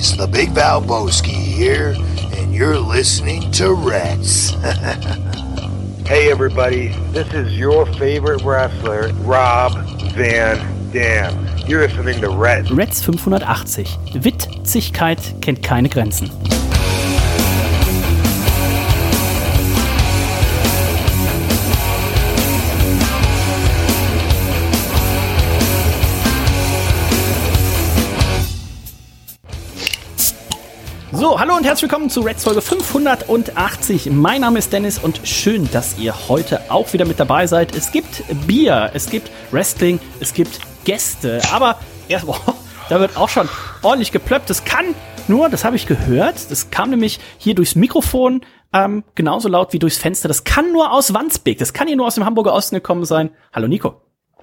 boys, the Big Valboski here, and you're listening to Reds. Hey everybody, this is your favorite wrestler, Rob Van Dam. You're listening to Reds. Reds 580. Witzigkeit kennt keine Grenzen. So, hallo und herzlich willkommen zu Reds Folge 580. Mein Name ist Dennis und schön, dass ihr heute auch wieder mit dabei seid. Es gibt Bier, es gibt Wrestling, es gibt Gäste, aber erst, da wird auch schon ordentlich geplöppt. Das kann nur, das habe ich gehört, das kam nämlich hier durchs Mikrofon genauso laut wie durchs Fenster. Das kann nur aus Wandsbek, das kann hier nur aus dem Hamburger Osten gekommen sein. Hallo Nico.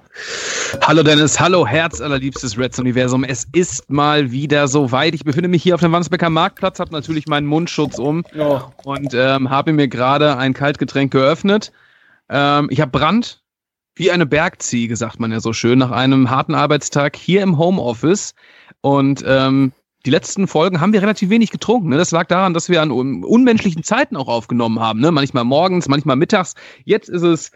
Hallo Dennis, hallo Herz allerliebstes Reds-Universum. Es ist mal wieder soweit. Ich befinde mich hier auf dem Wandsbeker Marktplatz, habe natürlich meinen Mundschutz um und habe mir gerade ein Kaltgetränk geöffnet. Ich habe Brand wie eine Bergziege, sagt man ja so schön, nach einem harten Arbeitstag hier im Homeoffice. Und die letzten Folgen haben wir relativ wenig getrunken. Ne? Das lag daran, dass wir an unmenschlichen Zeiten auch aufgenommen haben. Ne? Manchmal morgens, manchmal mittags. Jetzt ist es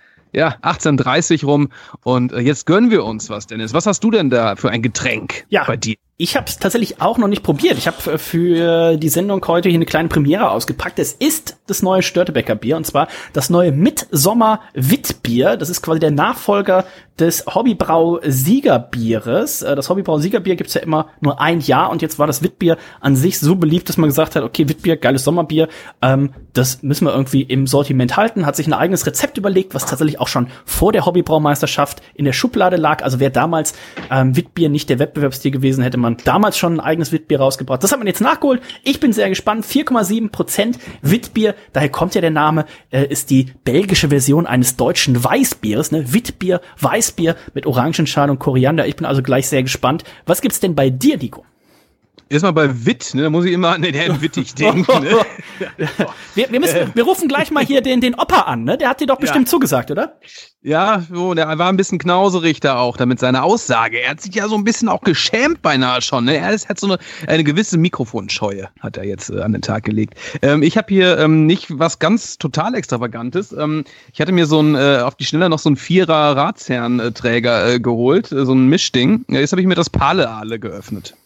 18:30 rum und jetzt gönnen wir uns was, Dennis. Was hast du denn da für ein Getränk bei dir? Ich habe es tatsächlich auch noch nicht probiert. Ich habe für die Sendung heute hier eine kleine Premiere ausgepackt. Es ist das neue Störtebeker Bier und zwar das neue Mitsommer Witbier. Das ist quasi der Nachfolger des Hobbybrau Siegerbieres. Das Hobbybrau Siegerbier gibt's ja immer nur ein Jahr und jetzt war das Witbier an sich so beliebt, dass man gesagt hat, okay, Witbier, geiles Sommerbier, das müssen wir irgendwie im Sortiment halten. Hat sich ein eigenes Rezept überlegt, was tatsächlich auch schon vor der Hobbybraumeisterschaft in der Schublade lag. Also wäre damals Witbier nicht der Wettbewerbsstil gewesen, hätte man damals schon ein eigenes Witbier rausgebracht. Das hat man jetzt nachgeholt. Ich bin sehr gespannt. 4,7% Witbier, daher kommt ja der Name, ist die belgische Version eines deutschen Weißbieres, ne? Witbier, Weißbier mit Orangenschale und Koriander. Ich bin also gleich sehr gespannt. Was gibt's denn bei dir, Nico? Erstmal bei Witt, ne, da muss ich immer an den Herrn Wittig denken. Ne? Wir rufen gleich mal hier den Opa an, ne? Der hat dir doch bestimmt zugesagt, oder? Ja, so, der war ein bisschen knauserig da auch, damit seine Aussage. Er hat sich ja so ein bisschen auch geschämt beinahe schon, ne? Er hat so eine gewisse Mikrofonscheue, hat er jetzt an den Tag gelegt. Ich habe hier nicht was ganz total Extravagantes. Ich hatte mir auf die Schnelle noch so einen 4er Ratsherrenträger geholt, so ein Mischding. Jetzt habe ich mir das Pale-Ale geöffnet.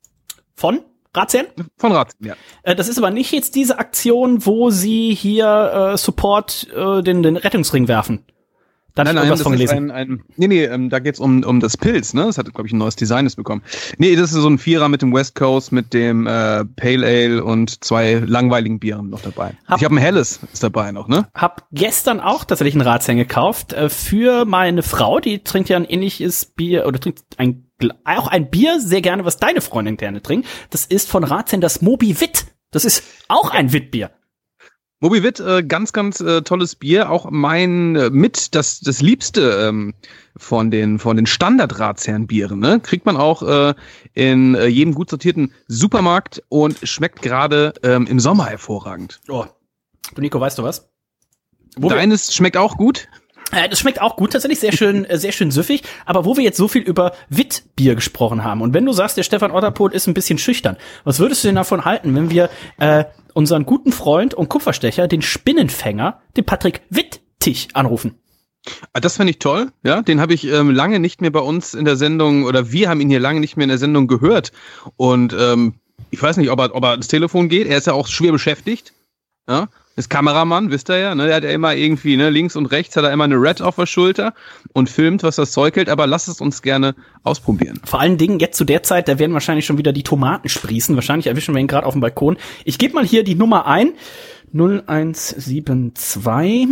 Von Ratsherren? Von Ratsherren, ja. Das ist aber nicht jetzt diese Aktion, wo sie hier Support den Rettungsring werfen. Da habe ich irgendwas von gelesen. Nee, da geht's um das Pilz, ne? Das hat, glaube ich, ein neues Design bekommen. Nee, das ist so ein 4er mit dem West Coast, mit dem Pale Ale und 2 langweiligen Bieren noch dabei. Ich habe ein helles ist dabei noch, ne? Hab gestern auch tatsächlich einen Ratsherren gekauft für meine Frau, die trinkt ja ein ähnliches Bier oder trinkt auch ein Bier sehr gerne, was deine Freundin gerne trinkt. Das ist von Ratsherren das Moby Witt. Das ist auch ein Witbier. Moby Witt, ganz, ganz tolles Bier. Auch mein das Liebste von den Standard-Ratsherrenbieren. Ne? Kriegt man auch in jedem gut sortierten Supermarkt und schmeckt gerade im Sommer hervorragend. Oh, du Nico, weißt du was? Deines schmeckt auch gut? Das schmeckt auch gut, tatsächlich sehr schön süffig. Aber wo wir jetzt so viel über Witbier gesprochen haben und wenn du sagst, der Stefan Otterpohl ist ein bisschen schüchtern, was würdest du denn davon halten, wenn wir unseren guten Freund und Kupferstecher, den Spinnenfänger, den Patrick Wittig anrufen? Das fände ich toll, ja. Den habe ich lange nicht mehr bei uns in der Sendung oder wir haben ihn hier lange nicht mehr in der Sendung gehört. Und ich weiß nicht, ob er ans Telefon geht. Er ist ja auch schwer beschäftigt, ja. Ist Kameramann, wisst ihr ja, ne? Der hat ja immer irgendwie, ne, links und rechts hat er immer eine Red auf der Schulter und filmt, was das Zeug hält, aber lasst es uns gerne ausprobieren. Vor allen Dingen jetzt zu der Zeit, da werden wahrscheinlich schon wieder die Tomaten sprießen. Wahrscheinlich erwischen wir ihn gerade auf dem Balkon. Ich gebe mal hier die Nummer ein. 0172.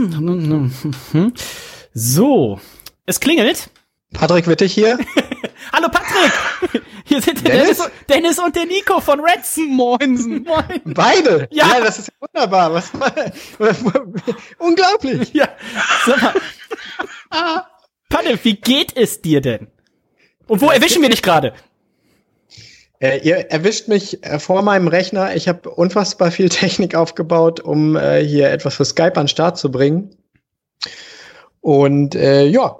So, es klingelt. Patrick Wittig hier. Hallo Patrick! Hier sind der Dennis und der Nico von Reds. Moinsen. Moin. Beide? Ja, das ist wunderbar. Unglaublich. Ja, sag mal. Patrick, wie geht es dir denn? Und wo erwischen wir dich gerade? Ihr erwischt mich vor meinem Rechner. Ich habe unfassbar viel Technik aufgebaut, um hier etwas für Skype an den Start zu bringen. Und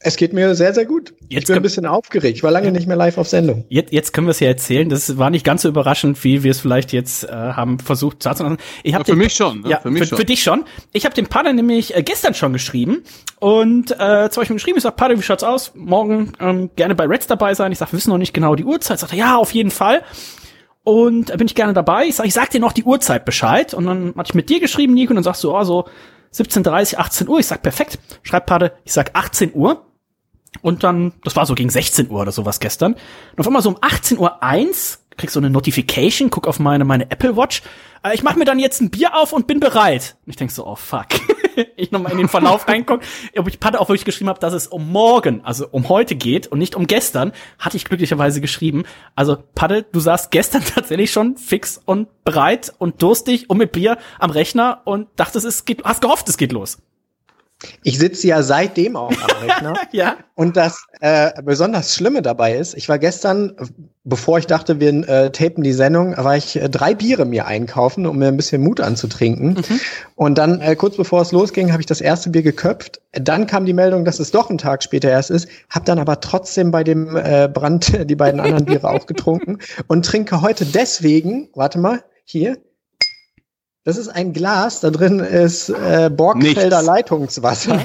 Es geht mir sehr, sehr gut. Ich bin ein bisschen aufgeregt. Ich war lange nicht mehr live auf Sendung. Jetzt können wir es ja erzählen. Das war nicht ganz so überraschend, wie wir es vielleicht jetzt haben versucht zu lassen. Für mich schon. Ne? Ja, für dich schon. Ich habe dem Pader nämlich gestern schon geschrieben. Und zwar habe ich mir geschrieben, ich sag, Pader, wie schaut's aus? Morgen gerne bei Reds dabei sein. Ich sag, wir wissen noch nicht genau die Uhrzeit. Sagt er, ja, auf jeden Fall. Und bin ich gerne dabei. Ich sag dir noch die Uhrzeit Bescheid. Und dann hatte ich mit dir geschrieben, Nico, und dann sagst du, so 17:30, 18 Uhr. Ich sag, perfekt. Schreib Pader, ich sag 18 Uhr. Und dann, das war so gegen 16 Uhr oder sowas gestern. Und auf einmal so um 18:01 Uhr krieg so eine Notification, guck auf meine Apple Watch. Ich mache mir dann jetzt ein Bier auf und bin bereit. Und ich denk so, oh fuck. Ich nochmal in den Verlauf reingucke. Ob ich Pader auch wirklich geschrieben habe, dass es um morgen, also um heute geht und nicht um gestern, hatte ich glücklicherweise geschrieben. Also Pader, du saßt gestern tatsächlich schon fix und bereit und durstig und mit Bier am Rechner und dachtest, hast gehofft, es geht los. Ich sitze ja seitdem auch am Rechner. Ja. Und das besonders Schlimme dabei ist, ich war gestern, bevor ich dachte, wir tapen die Sendung, war ich 3 Biere mir einkaufen, um mir ein bisschen Mut anzutrinken. Mhm. Und dann, kurz bevor es losging, habe ich das erste Bier geköpft. Dann kam die Meldung, dass es doch einen Tag später erst ist. Habe dann aber trotzdem bei dem Brand die beiden anderen Biere auch getrunken und trinke heute deswegen, warte mal, hier. Das ist ein Glas, da drin ist Borgfelder Leitungswasser.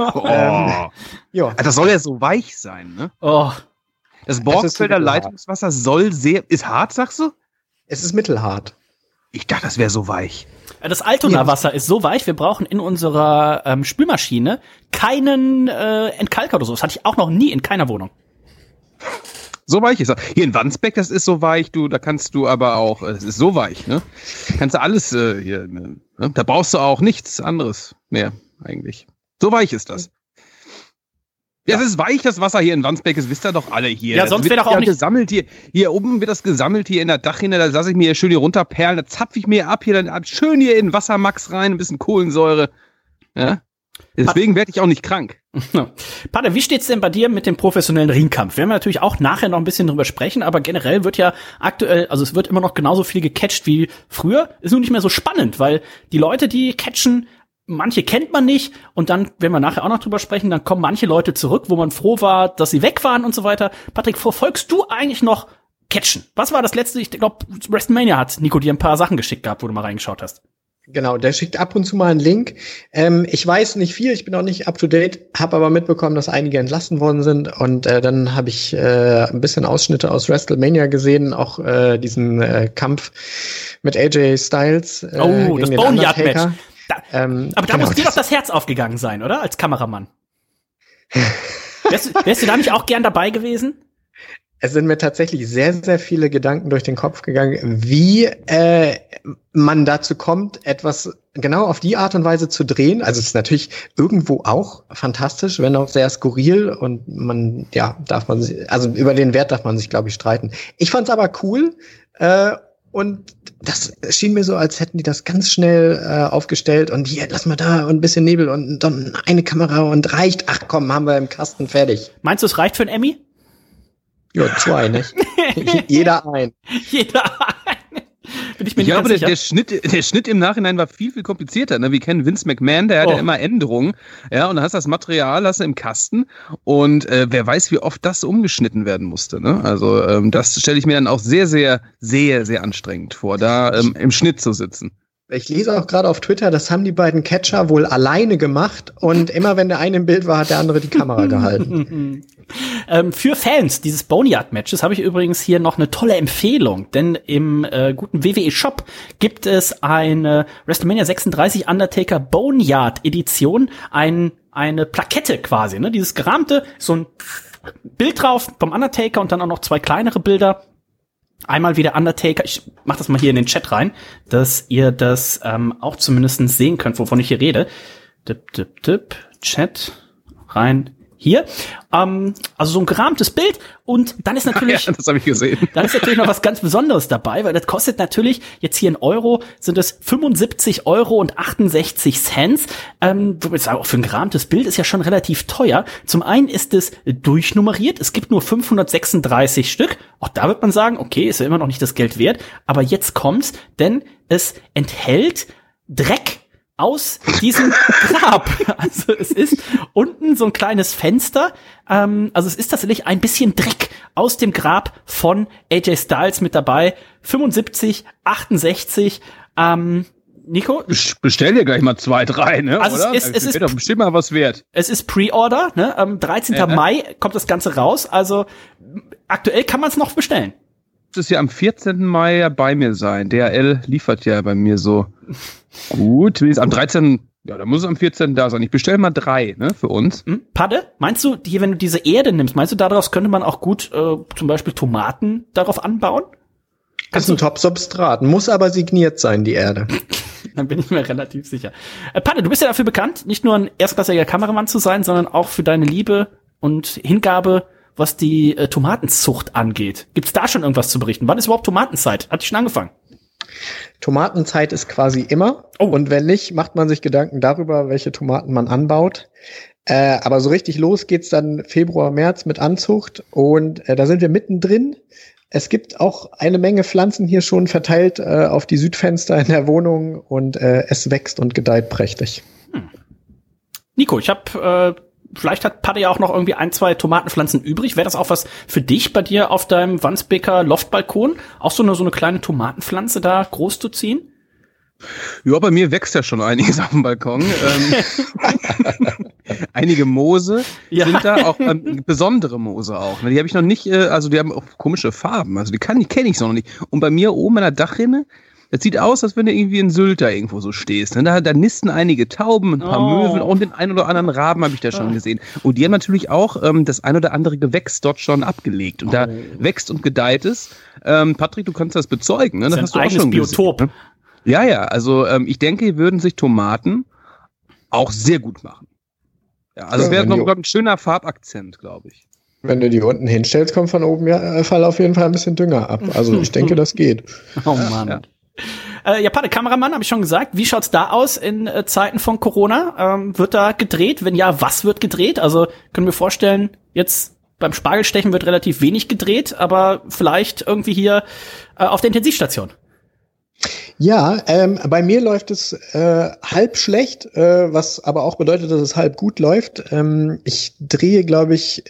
Das soll ja so weich sein, ne? Oh. Das Borgfelder Leitungswasser ist hart, sagst du? Es ist mittelhart. Ich dachte, das wäre so weich. Das Altona-Wasser ist so weich, wir brauchen in unserer Spülmaschine keinen Entkalker oder so. Das hatte ich auch noch nie in keiner Wohnung. So weich ist er. Hier in Wandsbek, das ist so weich, da kannst du aber auch, es ist so weich, ne? Kannst du alles hier, ne? Da brauchst du auch nichts anderes mehr, eigentlich. So weich ist das. Ja, es ist weich, das Wasser hier in Wandsbek, das wisst ihr doch alle hier. Ja, sonst wäre doch auch nicht gesammelt hier oben wird das gesammelt, hier in der Dachrinne, da lasse ich mir schön hier runterperlen, da zapfe ich mir ab, dann schön hier in Wassermax rein, ein bisschen Kohlensäure, ja? Deswegen werde ich auch nicht krank. Pader, wie steht's denn bei dir mit dem professionellen Ringkampf? Wir werden natürlich auch nachher noch ein bisschen drüber sprechen, aber generell wird ja aktuell, also es wird immer noch genauso viel gecatcht wie früher. Ist nur nicht mehr so spannend, weil die Leute, die catchen, manche kennt man nicht und dann, wenn wir nachher auch noch drüber sprechen, dann kommen manche Leute zurück, wo man froh war, dass sie weg waren und so weiter. Patrick, verfolgst du eigentlich noch Catchen? Was war das letzte? Ich glaube, WrestleMania hat Nico dir ein paar Sachen geschickt gehabt, wo du mal reingeschaut hast. Genau, der schickt ab und zu mal einen Link. Ich weiß nicht viel, ich bin auch nicht up to date, habe aber mitbekommen, dass einige entlassen worden sind und dann habe ich ein bisschen Ausschnitte aus WrestleMania gesehen, auch diesen Kampf mit AJ Styles. Das Boneyard-Match. Aber da muss dir doch das Herz aufgegangen sein, oder? Als Kameramann. Wärst du da nicht auch gern dabei gewesen? Es sind mir tatsächlich sehr, sehr viele Gedanken durch den Kopf gegangen, wie man dazu kommt, etwas genau auf die Art und Weise zu drehen. Also es ist natürlich irgendwo auch fantastisch, wenn auch sehr skurril und über den Wert darf man sich, glaube ich, streiten. Ich fand's aber cool und das schien mir so, als hätten die das ganz schnell aufgestellt und hier, lass mal da und ein bisschen Nebel und dann eine Kamera und reicht. Ach komm, haben wir im Kasten fertig. Meinst du, es reicht für einen Emmy? Ja, 2, nicht? Jeder ein. Jeder ein. Bin ich mir nicht ganz sicher. Der Schnitt im Nachhinein war viel, viel komplizierter. Ne? Wir kennen Vince McMahon, der hat ja immer Änderungen. Ja, und dann hast du das Material im Kasten. Und wer weiß, wie oft das umgeschnitten werden musste. Ne? Also das stelle ich mir dann auch sehr, sehr, sehr, sehr anstrengend vor, da im Schnitt zu sitzen. Ich lese auch gerade auf Twitter, das haben die beiden Catcher wohl alleine gemacht und immer wenn der eine im Bild war, hat der andere die Kamera gehalten. Für Fans dieses Boneyard-Matches habe ich übrigens hier noch eine tolle Empfehlung, denn im guten WWE-Shop gibt es eine WrestleMania 36 Undertaker Boneyard-Edition, eine Plakette quasi, ne? Dieses gerahmte, so ein Bild drauf vom Undertaker und dann auch noch 2 kleinere Bilder. Einmal wieder Undertaker, ich mach das mal hier in den Chat rein, dass ihr das auch zumindest sehen könnt, wovon ich hier rede. Chat rein. Hier, also so ein gerahmtes Bild und dann ist natürlich, das habe ich gesehen. Dann ist natürlich noch was ganz Besonderes dabei, weil das kostet natürlich jetzt hier in Euro sind es 75,68 €. Würde ich sagen, auch für ein gerahmtes Bild ist ja schon relativ teuer. Zum einen ist es durchnummeriert, es gibt nur 536 Stück. Auch da wird man sagen, okay, ist ja immer noch nicht das Geld wert, aber jetzt kommt's, denn es enthält Dreck aus diesem Grab. Also es ist unten so ein kleines Fenster. Also es ist tatsächlich ein bisschen Dreck aus dem Grab von AJ Styles mit dabei. 75, 68. Nico? Bestell dir gleich mal 2, 3, ne? Also oder? es ist doch bestimmt mal was wert. Es ist Pre-Order, ne? 13. Mai kommt das Ganze raus. Also aktuell kann man es noch bestellen. Das ist ja am 14. Mai ja bei mir sein. DHL liefert ja bei mir so gut. Am 13. Ja, da muss es am 14. da sein. Ich bestelle mal 3, ne, für uns. Padde, meinst du, hier, wenn du diese Erde nimmst, meinst du, daraus könnte man auch gut zum Beispiel Tomaten darauf anbauen? Das ist ein Top-Substrat, muss aber signiert sein, die Erde. Dann bin ich mir relativ sicher. Padde, du bist ja dafür bekannt, nicht nur ein erstklassiger Kameramann zu sein, sondern auch für deine Liebe und Hingabe, was die Tomatenzucht angeht. Gibt's da schon irgendwas zu berichten? Wann ist überhaupt Tomatenzeit? Hat die schon angefangen? Tomatenzeit ist quasi immer. Oh. Und wenn nicht, macht man sich Gedanken darüber, welche Tomaten man anbaut. Aber so richtig los geht's dann Februar, März mit Anzucht. Und da sind wir mittendrin. Es gibt auch eine Menge Pflanzen hier schon verteilt auf die Südfenster in der Wohnung. Und es wächst und gedeiht prächtig. Nico, ich habe vielleicht hat Padde ja auch noch irgendwie 1, 2 Tomatenpflanzen übrig. Wäre das auch was für dich bei dir auf deinem Wandsbeker Loftbalkon? Auch so eine kleine Tomatenpflanze da groß zu ziehen? Ja, bei mir wächst ja schon einiges auf dem Balkon. Einige Moose sind da, auch besondere Moose auch. Die habe ich noch nicht, also die haben auch komische Farben. Also die kenne ich so noch nicht. Und bei mir oben in der Dachrinne, das sieht aus, als wenn du irgendwie in Sylter irgendwo so stehst. Da nisten einige Tauben, ein paar Möwen und den einen oder anderen Raben habe ich da schon gesehen. Und die haben natürlich auch das ein oder andere Gewächs dort schon abgelegt. Und da wächst und gedeiht es. Patrick, du kannst das bezeugen. Ne? Das hast du auch schon Biotop. Gesehen, ne? Ja, also ich denke, hier würden sich Tomaten auch sehr gut machen. Ja, also es wäre noch ein schöner Farbakzent, glaube ich. Wenn du die unten hinstellst, kommt von oben Fall auf jeden Fall ein bisschen Dünger ab. Also ich denke, das geht. Oh Mann. Ja, Padde, Kameramann, habe ich schon gesagt. Wie schaut's da aus in Zeiten von Corona? Wird da gedreht? Wenn ja, was wird gedreht? Also können wir vorstellen, jetzt beim Spargelstechen wird relativ wenig gedreht, aber vielleicht irgendwie hier auf der Intensivstation. Ja, bei mir läuft es halb schlecht, was aber auch bedeutet, dass es halb gut läuft. Ich drehe, glaube ich,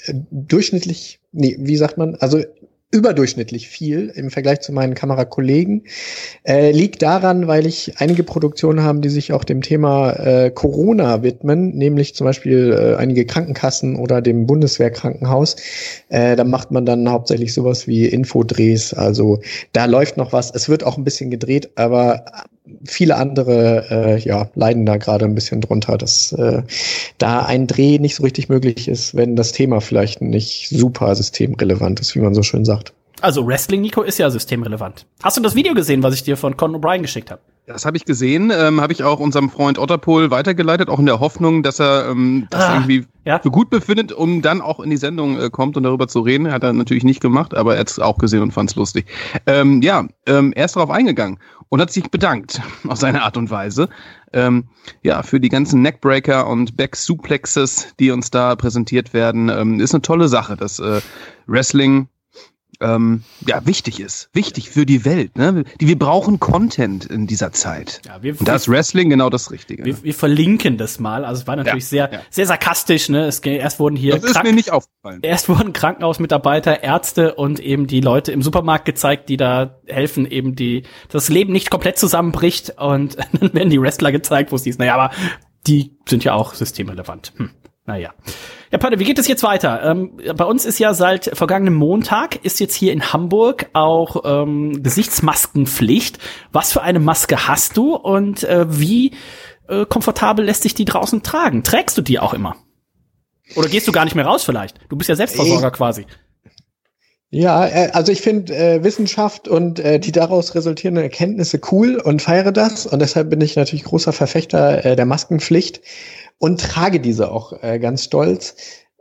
überdurchschnittlich viel im Vergleich zu meinen Kamerakollegen. Liegt daran, weil ich einige Produktionen habe, die sich auch dem Thema Corona widmen, nämlich zum Beispiel einige Krankenkassen oder dem Bundeswehrkrankenhaus. Da macht man dann hauptsächlich sowas wie Infodrehs. Also da läuft noch was. Es wird auch ein bisschen gedreht, aber viele andere leiden da gerade ein bisschen drunter, dass da ein Dreh nicht so richtig möglich ist, wenn das Thema vielleicht nicht super systemrelevant ist, wie man so schön sagt. Also Wrestling, Nico, ist ja systemrelevant. Hast du das Video gesehen, was ich dir von Conan O'Brien geschickt habe? Das habe ich gesehen, habe ich auch unserem Freund Otterpohl weitergeleitet, auch in der Hoffnung, dass er das irgendwie für gut befindet, um dann auch in die Sendung kommt und darüber zu reden. Hat er natürlich nicht gemacht, aber er hat es auch gesehen und fand es lustig. Er ist darauf eingegangen und hat sich bedankt auf seine Art und Weise. Für die ganzen Neckbreaker und Back-Suplexes, die uns da präsentiert werden. Ist eine tolle Sache, dass Wrestling wichtig ist. Wichtig für die Welt. Ne? Wir brauchen Content in dieser Zeit. Ja, und da ist Wrestling genau das Richtige. Wir verlinken das mal. Also es war natürlich sehr sarkastisch. Ne? Erst wurden hier das ist mir nicht aufgefallen. Erst wurden Krankenhausmitarbeiter, Ärzte und eben die Leute im Supermarkt gezeigt, die da helfen, eben das Leben nicht komplett zusammenbricht. Und dann werden die Wrestler gezeigt, wo es hieß, naja, aber die sind ja auch systemrelevant. Naja. Ja, Padde, wie geht es jetzt weiter? Bei uns ist ja seit vergangenem Montag ist jetzt hier in Hamburg auch Gesichtsmaskenpflicht. Was für eine Maske hast du und wie komfortabel lässt sich die draußen tragen? Trägst du die auch immer? Oder gehst du gar nicht mehr raus vielleicht? Du bist ja Selbstversorger quasi. Ja, also ich finde Wissenschaft und die daraus resultierenden Erkenntnisse cool und feiere das. Und deshalb bin ich natürlich großer Verfechter der Maskenpflicht. Und trage diese auch ganz stolz.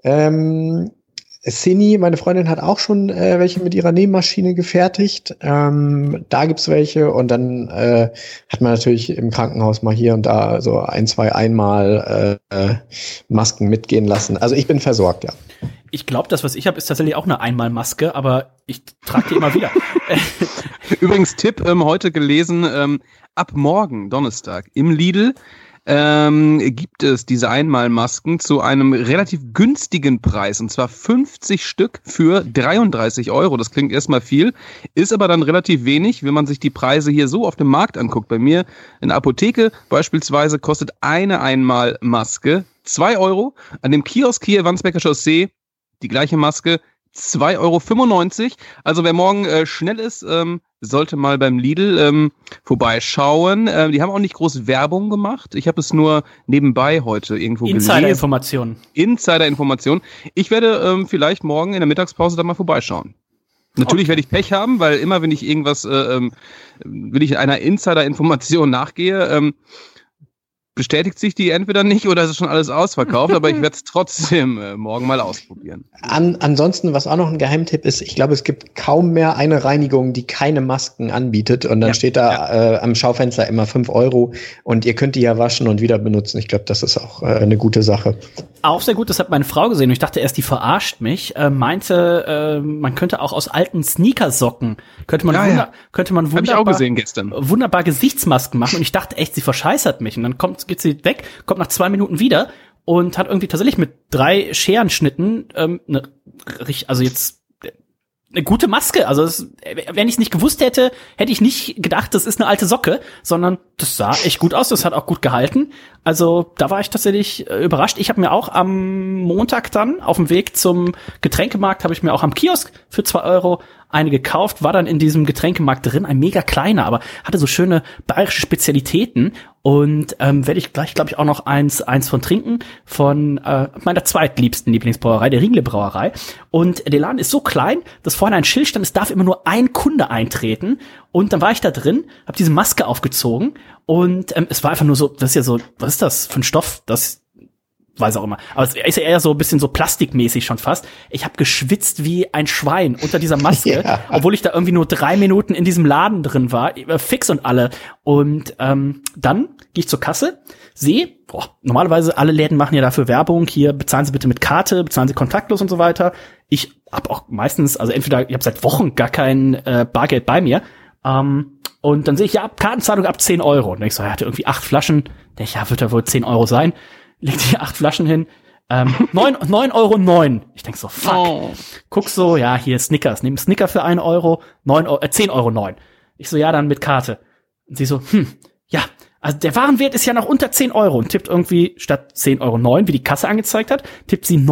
Sini, meine Freundin, hat auch schon welche mit ihrer Nähmaschine gefertigt. Da gibt's welche und dann hat man natürlich im Krankenhaus mal hier und da so einmal Masken mitgehen lassen. Also ich bin versorgt, ja. Ich glaube, das, was ich habe, ist tatsächlich auch eine Einmalmaske, aber ich trage die immer wieder. Übrigens Tipp, heute gelesen, ab morgen, Donnerstag, im Lidl gibt es diese Einmalmasken zu einem relativ günstigen Preis, und zwar 50 Stück für 33 €. Das klingt erstmal viel, ist aber dann relativ wenig, wenn man sich die Preise hier so auf dem Markt anguckt. Bei mir in der Apotheke beispielsweise kostet eine Einmalmaske 2 €. An dem Kiosk hier, Wandsbeker Chaussee, die gleiche Maske, 2,95 €. Also wer morgen schnell ist, sollte mal beim Lidl vorbeischauen. Die haben auch nicht groß Werbung gemacht. Ich habe es nur nebenbei heute irgendwo gelesen. Insider-Informationen. Ich werde vielleicht morgen in der Mittagspause da mal vorbeischauen. Natürlich werde ich Pech haben, weil immer, wenn ich irgendwas, wenn ich einer Insider-Information nachgehe, bestätigt sich die entweder nicht oder ist es schon alles ausverkauft, aber ich werde es trotzdem morgen mal ausprobieren. Ansonsten, was auch noch ein Geheimtipp ist, ich glaube, es gibt kaum mehr eine Reinigung, die keine Masken anbietet, und dann steht da am Schaufenster immer 5 € und ihr könnt die ja waschen und wieder benutzen. Ich glaube, das ist auch eine gute Sache. Auch sehr gut, das hat meine Frau gesehen und ich dachte erst, die verarscht mich, meinte, man könnte auch aus alten Sneakersocken, könnte man wunderbar, hab ich auch gesehen gestern, wunderbar Gesichtsmasken machen, und ich dachte echt, sie verscheißert mich, und dann geht sie weg, kommt nach 2 Minuten wieder und hat irgendwie tatsächlich mit 3 Scherenschnitten also jetzt eine gute Maske. Also wenn ich es nicht gewusst hätte, hätte ich nicht gedacht, das ist eine alte Socke, sondern das sah echt gut aus, das hat auch gut gehalten. Also da war ich tatsächlich überrascht. Ich habe mir auch am Montag dann auf dem Weg zum Getränkemarkt, habe ich mir auch am Kiosk für 2 € eine gekauft, war dann in diesem Getränkemarkt drin, ein mega kleiner, aber hatte so schöne bayerische Spezialitäten, und werde ich gleich, glaube ich, auch noch eins von trinken, von meiner zweitliebsten Lieblingsbrauerei, der Riegele Brauerei. Und der Laden ist so klein, dass vorne ein Schild stand, es darf immer nur ein Kunde eintreten, und dann war ich da drin, habe diese Maske aufgezogen, und es war einfach nur so, das ist ja so, was ist das für ein Stoff, das weiß auch immer. Aber es ist ja eher so ein bisschen so plastikmäßig schon fast. Ich habe geschwitzt wie ein Schwein unter dieser Maske, obwohl ich da irgendwie nur 3 Minuten in diesem Laden drin war, fix und alle. Und dann gehe ich zur Kasse, sehe, normalerweise alle Läden machen ja dafür Werbung, hier bezahlen Sie bitte mit Karte, bezahlen Sie kontaktlos und so weiter. Ich habe auch meistens, also entweder, ich habe seit Wochen gar kein Bargeld bei mir, und dann sehe ich, Kartenzahlung ab 10 €. Und ich so, er hatte irgendwie 8 Flaschen, denke ich, wird da wohl 10 € sein. Leg die 8 Flaschen hin, 9,09 €. Ich denk so, fuck. Guck so, ja, hier Snickers. Nimm Snicker für 1 €, 10,09 €. Ich so, ja, dann mit Karte. Und sie so, ja, also der Warenwert ist ja noch unter 10 € und tippt irgendwie statt 10,09 €, wie die Kasse angezeigt hat, tippt sie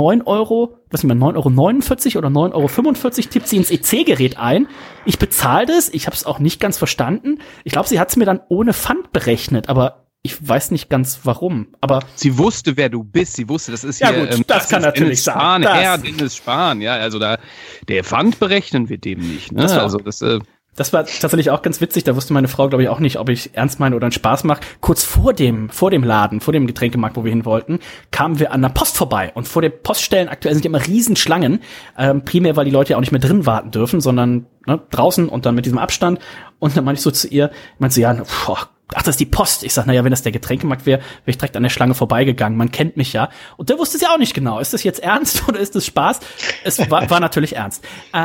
9,49 € oder 9,45 € tippt sie ins EC-Gerät ein. Ich bezahle das, ich habe es auch nicht ganz verstanden. Ich glaube, sie hat es mir dann ohne Pfand berechnet, aber ich weiß nicht ganz warum, aber sie wusste, wer du bist. Sie wusste, das ist ja hier, gut, das kann natürlich sein. Dennis Spahn, ja, also da der Pfand berechnen wir dem nicht. Ne? Das war tatsächlich auch ganz witzig. Da wusste meine Frau, glaube ich, auch nicht, ob ich ernst meine oder einen Spaß mache. Kurz vor dem Laden, vor dem Getränkemarkt, wo wir hin wollten, kamen wir an der Post vorbei. Und vor den Poststellen aktuell sind immer Riesenschlangen. Primär, weil die Leute ja auch nicht mehr drin warten dürfen, sondern draußen und dann mit diesem Abstand. Und dann meinte ich so zu ihr, ach, das ist die Post. Ich sag, naja, wenn das der Getränkemarkt wäre ich direkt an der Schlange vorbeigegangen. Man kennt mich ja. Und der wusste es ja auch nicht genau. Ist das jetzt ernst oder ist das Spaß? Es war natürlich ernst.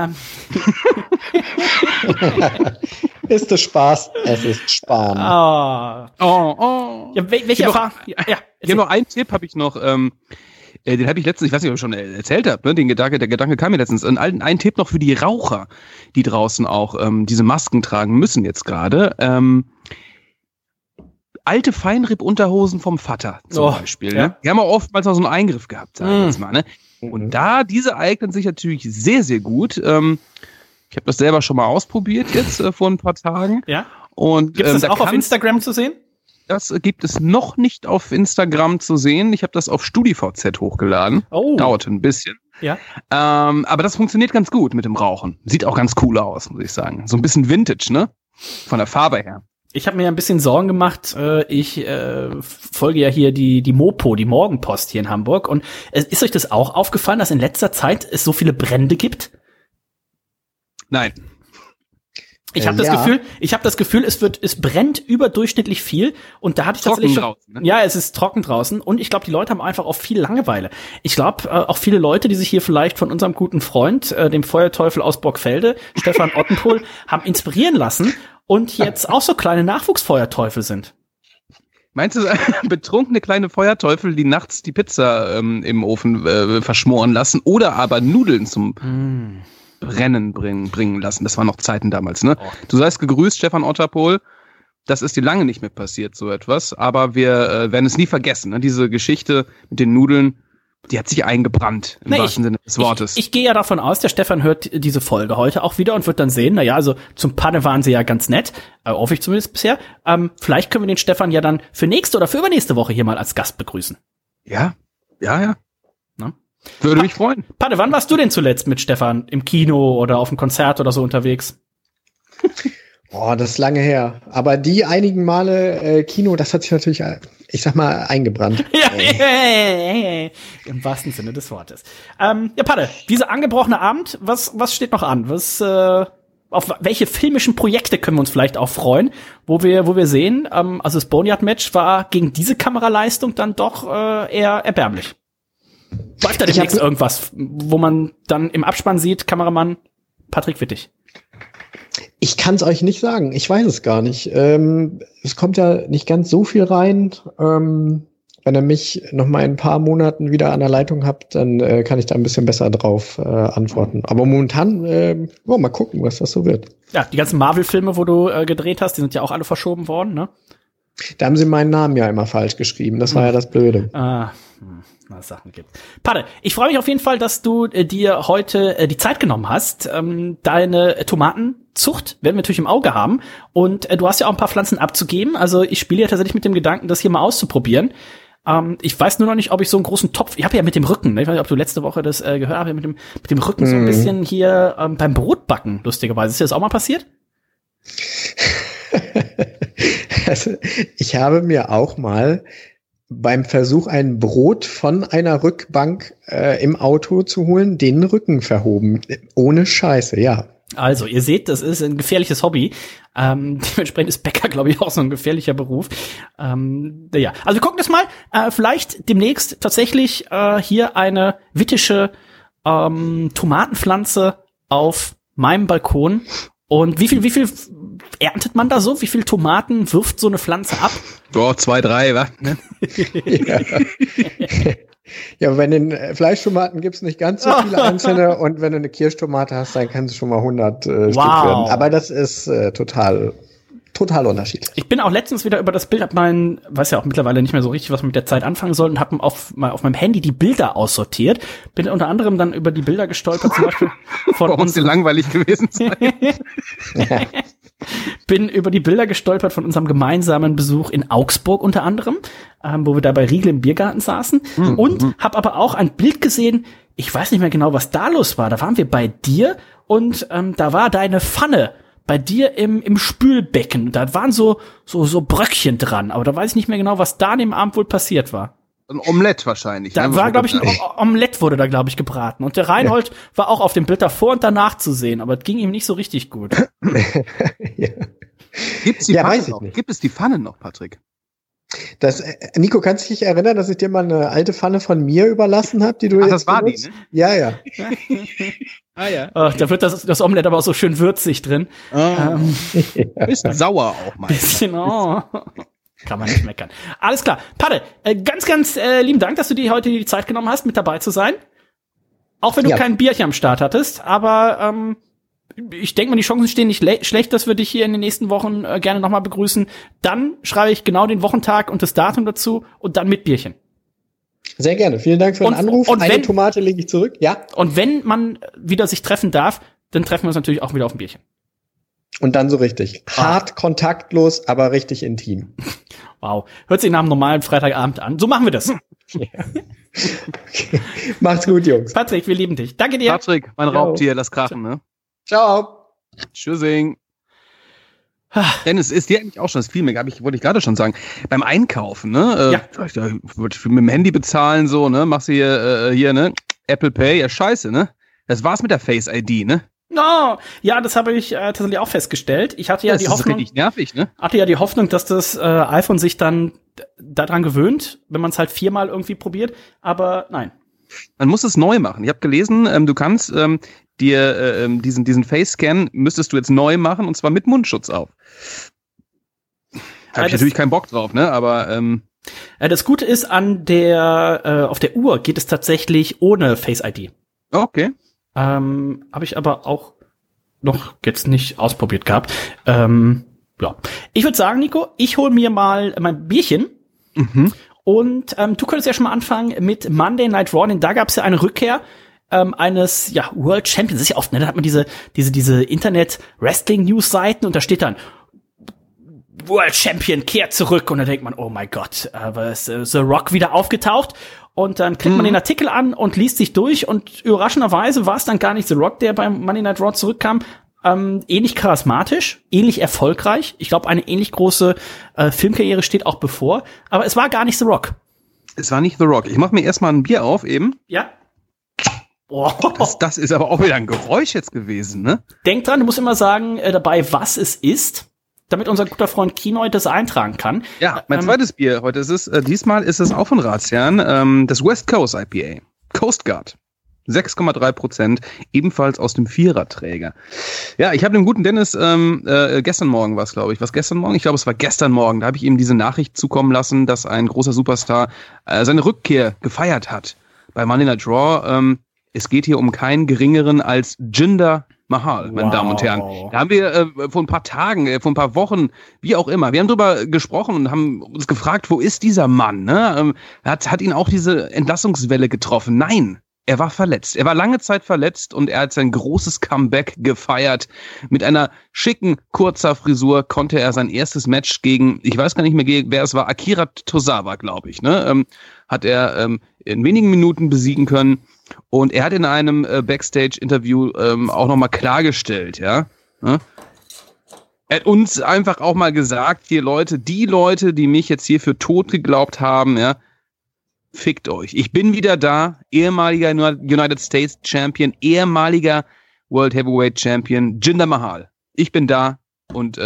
Ist es Spaß? Es ist Spahn. Ja, welche Erfahrung? Ja, noch einen Tipp habe ich noch. Den habe ich letztens, ich weiß nicht, ob ich schon erzählt habe, ne? Der Gedanke kam mir letztens. Ein Tipp noch für die Raucher, die draußen auch diese Masken tragen müssen jetzt gerade. Alte Feinripp-Unterhosen vom Vater zum Beispiel. Ja. Ne? Die haben auch oftmals noch so einen Eingriff gehabt, sagen wir jetzt mal. Ne? Und diese eignen sich natürlich sehr, sehr gut. Ich habe das selber schon mal ausprobiert jetzt vor ein paar Tagen. Ja. Und gibt es das auch auf Instagram zu sehen? Das gibt es noch nicht auf Instagram zu sehen. Ich habe das auf StudiVZ hochgeladen. Dauert ein bisschen. Ja. Aber das funktioniert ganz gut mit dem Rauchen. Sieht auch ganz cool aus, muss ich sagen. So ein bisschen Vintage, ne? Von der Farbe her. Ich habe mir ein bisschen Sorgen gemacht. Ich folge ja hier die Mopo, die Morgenpost hier in Hamburg. Und ist euch das auch aufgefallen, dass in letzter Zeit es so viele Brände gibt? Nein. Ich habe das Gefühl, es brennt überdurchschnittlich viel. Und da hatte ich tatsächlich draußen, ne? Ja, es ist trocken draußen. Und ich glaube, die Leute haben einfach auch viel Langeweile. Ich glaube, auch viele Leute, die sich hier vielleicht von unserem guten Freund, dem Feuerteufel aus Borgfelde, Stefan Ottenpohl, haben inspirieren lassen und jetzt auch so kleine Nachwuchsfeuerteufel sind. Meinst du, betrunkene kleine Feuerteufel, die nachts die Pizza im Ofen verschmoren lassen oder aber Nudeln zum Brennen bringen lassen? Das waren noch Zeiten damals, ne? Oh. Du seist gegrüßt, Stefan Otterpohl. Das ist dir lange nicht mehr passiert, so etwas. Aber wir werden es nie vergessen. Ne? Diese Geschichte mit den Nudeln, die hat sich eingebrannt, im wahrsten Sinne des Wortes. Ich gehe ja davon aus, der Stefan hört diese Folge heute auch wieder und wird dann sehen, naja, also zum Panne waren sie ja ganz nett, hoffe ich zumindest bisher. Vielleicht können wir den Stefan ja dann für nächste oder für übernächste Woche hier mal als Gast begrüßen. Ja. Na? Würde mich freuen. Panne, wann warst du denn zuletzt mit Stefan im Kino oder auf einem Konzert oder so unterwegs? Boah, das ist lange her. Aber die einigen Male Kino, das hat sich natürlich, ich sag mal, eingebrannt. Ja, im wahrsten Sinne des Wortes. Ja, Panne, dieser angebrochene Abend, was steht noch an? Auf welche filmischen Projekte können wir uns vielleicht auch freuen, wo wir sehen, also das Boneyard-Match war gegen diese Kameraleistung dann doch eher erbärmlich. Läuft da demnächst irgendwas, wo man dann im Abspann sieht, Kameramann Patrick Wittig? Ich kann es euch nicht sagen. Ich weiß es gar nicht. Es kommt ja nicht ganz so viel rein. Wenn ihr mich noch mal in ein paar Monaten wieder an der Leitung habt, dann kann ich da ein bisschen besser drauf antworten. Aber momentan, mal gucken, was das so wird. Ja, die ganzen Marvel-Filme, wo du gedreht hast, die sind ja auch alle verschoben worden, ne? Da haben sie meinen Namen ja immer falsch geschrieben. Das war ja das Blöde. Sachen gibt. Padde, ich freue mich auf jeden Fall, dass du dir heute die Zeit genommen hast. Deine Tomatenzucht werden wir natürlich im Auge haben. Und du hast ja auch ein paar Pflanzen abzugeben. Also ich spiele ja tatsächlich mit dem Gedanken, das hier mal auszuprobieren. Ich weiß nur noch nicht, ob ich so einen großen Topf, ich habe ja mit dem Rücken, ne? Ich weiß nicht, ob du letzte Woche das gehört hast, mit dem Rücken so ein bisschen hier beim Brotbacken, lustigerweise. Ist dir das auch mal passiert? Also, ich habe mir auch mal beim Versuch, ein Brot von einer Rückbank im Auto zu holen, den Rücken verhoben. Ohne Scheiße, ja. Also, ihr seht, das ist ein gefährliches Hobby. Dementsprechend ist Bäcker, glaube ich, auch so ein gefährlicher Beruf. Ja, also wir gucken das mal. Vielleicht demnächst tatsächlich hier eine wittische Tomatenpflanze auf meinem Balkon. Und wie viel erntet man da so? Wie viel Tomaten wirft so eine Pflanze ab? 2, 3, was? Ja. Ja, wenn den Fleischtomaten gibt's nicht ganz so viele einzelne und wenn du eine Kirschtomate hast, dann kann es schon mal 100 Stück werden. Aber das ist total unterschiedlich. Ich bin auch letztens wieder über das Bild, weiß ja auch mittlerweile nicht mehr so richtig, was man mit der Zeit anfangen soll, und habe auf meinem Handy die Bilder aussortiert. Bin unter anderem dann über die Bilder gestolpert, zum Beispiel von uns. Muss langweilig gewesen sein. Bin über die Bilder gestolpert von unserem gemeinsamen Besuch in Augsburg unter anderem, wo wir da bei Riegel im Biergarten saßen. Und habe aber auch ein Bild gesehen, ich weiß nicht mehr genau, was da los war. Da waren wir bei dir und da war deine Pfanne bei dir im Spülbecken. Da waren so Bröckchen dran, aber da weiß ich nicht mehr genau, was da an dem Abend wohl passiert war. Ein Omelett wahrscheinlich. Da war, glaube ich, ein Omelett wurde da, glaube ich, gebraten. Und der Reinhold war auch auf dem Bild davor und danach zu sehen, aber es ging ihm nicht so richtig gut. Ja. Gibt's die Pfanne noch? Gibt es die Pfanne noch, Patrick? Nico, kannst du dich erinnern, dass ich dir mal eine alte Pfanne von mir überlassen habe, die du jetzt das war benutzt? Die, ne? Ja. Ja. Da wird das Omelett aber auch so schön würzig drin. Bisschen sauer auch mal. Bisschen, kann man nicht meckern. Alles klar. Padde, ganz, ganz lieben Dank, dass du dir heute die Zeit genommen hast, mit dabei zu sein. Auch wenn du kein Bierchen am Start hattest, aber ich denke mal, die Chancen stehen nicht schlecht, dass wir dich hier in den nächsten Wochen gerne nochmal begrüßen. Dann schreibe ich genau den Wochentag und das Datum dazu und dann mit Bierchen. Sehr gerne. Vielen Dank für den Anruf. Und eine Tomate lege ich zurück. Ja. Und wenn man wieder sich treffen darf, dann treffen wir uns natürlich auch wieder auf ein Bierchen. Und dann so richtig. Hart, kontaktlos, aber richtig intim. Wow. Hört sich nach einem normalen Freitagabend an. So machen wir das. Ja. Okay. Macht's gut, Jungs. Patrick, wir lieben dich. Danke dir. Patrick, mein Raubtier, lass krachen, ne? Ciao. Tschüssing. Dennis, ist dir eigentlich auch schon, das fiel mir, wollte ich gerade schon sagen, beim Einkaufen, ne? Mit dem Handy bezahlen, so, ne? Machst du hier, ne? Apple Pay, ja scheiße, ne? Das war's mit der Face ID, ne? No, ja, das habe ich tatsächlich auch festgestellt. Ich hatte ja die Hoffnung, richtig nervig, ne? Hatte ja die Hoffnung, dass das iPhone sich dann daran gewöhnt, wenn man es halt 4-mal irgendwie probiert, aber nein. Man muss es neu machen. Ich habe gelesen, du kannst dir diesen Face-Scan müsstest du jetzt neu machen und zwar mit Mundschutz auf. Habe ich natürlich keinen Bock drauf, ne? Aber das Gute ist, auf der Uhr geht es tatsächlich ohne Face ID. Okay. Habe ich aber auch noch jetzt nicht ausprobiert gehabt. Ja. Ich würde sagen, Nico, ich hole mir mal mein Bierchen. Und du könntest ja schon mal anfangen mit Monday Night Raw, denn da gab es ja eine Rückkehr eines World Champions. Das ist ja oft, ne? Da hat man diese Internet-Wrestling-News-Seiten und da steht dann World Champion kehrt zurück und da denkt man, oh mein Gott, ist The Rock wieder aufgetaucht? Und dann klickt man den Artikel an und liest sich durch und überraschenderweise war es dann gar nicht The Rock, der beim Monday Night Raw zurückkam. Ähnlich charismatisch, ähnlich erfolgreich. Ich glaube, eine ähnlich große Filmkarriere steht auch bevor. Aber es war gar nicht The Rock. Es war nicht The Rock. Ich mache mir erstmal ein Bier auf eben. Ja. Oh. Das ist aber auch wieder ein Geräusch jetzt gewesen, ne? Denk dran, du musst immer sagen dabei, was es ist, damit unser guter Freund Kinoy das eintragen kann. Ja, mein zweites Bier heute ist es, diesmal ist es auch von Ratsherrn, das West Coast IPA. Coast Guard. 6,3%, ebenfalls aus dem Viererträger. Ja, ich habe dem guten Dennis gestern Morgen was, glaube ich. Was gestern Morgen? Ich glaube, es war gestern Morgen. Da habe ich ihm diese Nachricht zukommen lassen, dass ein großer Superstar seine Rückkehr gefeiert hat bei Monday Night Raw. Es geht hier um keinen geringeren als Jinder Mahal, meine Damen und Herren. Da haben wir vor ein paar Tagen, vor ein paar Wochen, wie auch immer, wir haben drüber gesprochen und haben uns gefragt, wo ist dieser Mann? Ne? Hat ihn auch diese Entlassungswelle getroffen? Nein. Er war verletzt. Er war lange Zeit verletzt und er hat sein großes Comeback gefeiert. Mit einer schicken, kurzer Frisur konnte er sein erstes Match gegen, ich weiß gar nicht mehr, wer es war, Akira Tozawa, glaube ich, ne? Hat er in wenigen Minuten besiegen können. Und er hat in einem Backstage-Interview auch nochmal klargestellt, ja. Ne? Er hat uns einfach auch mal gesagt, hier Leute, die Leute, die mich jetzt hier für tot geglaubt haben, ja, fickt euch. Ich bin wieder da, ehemaliger United States Champion, ehemaliger World Heavyweight Champion, Jinder Mahal. Ich bin da und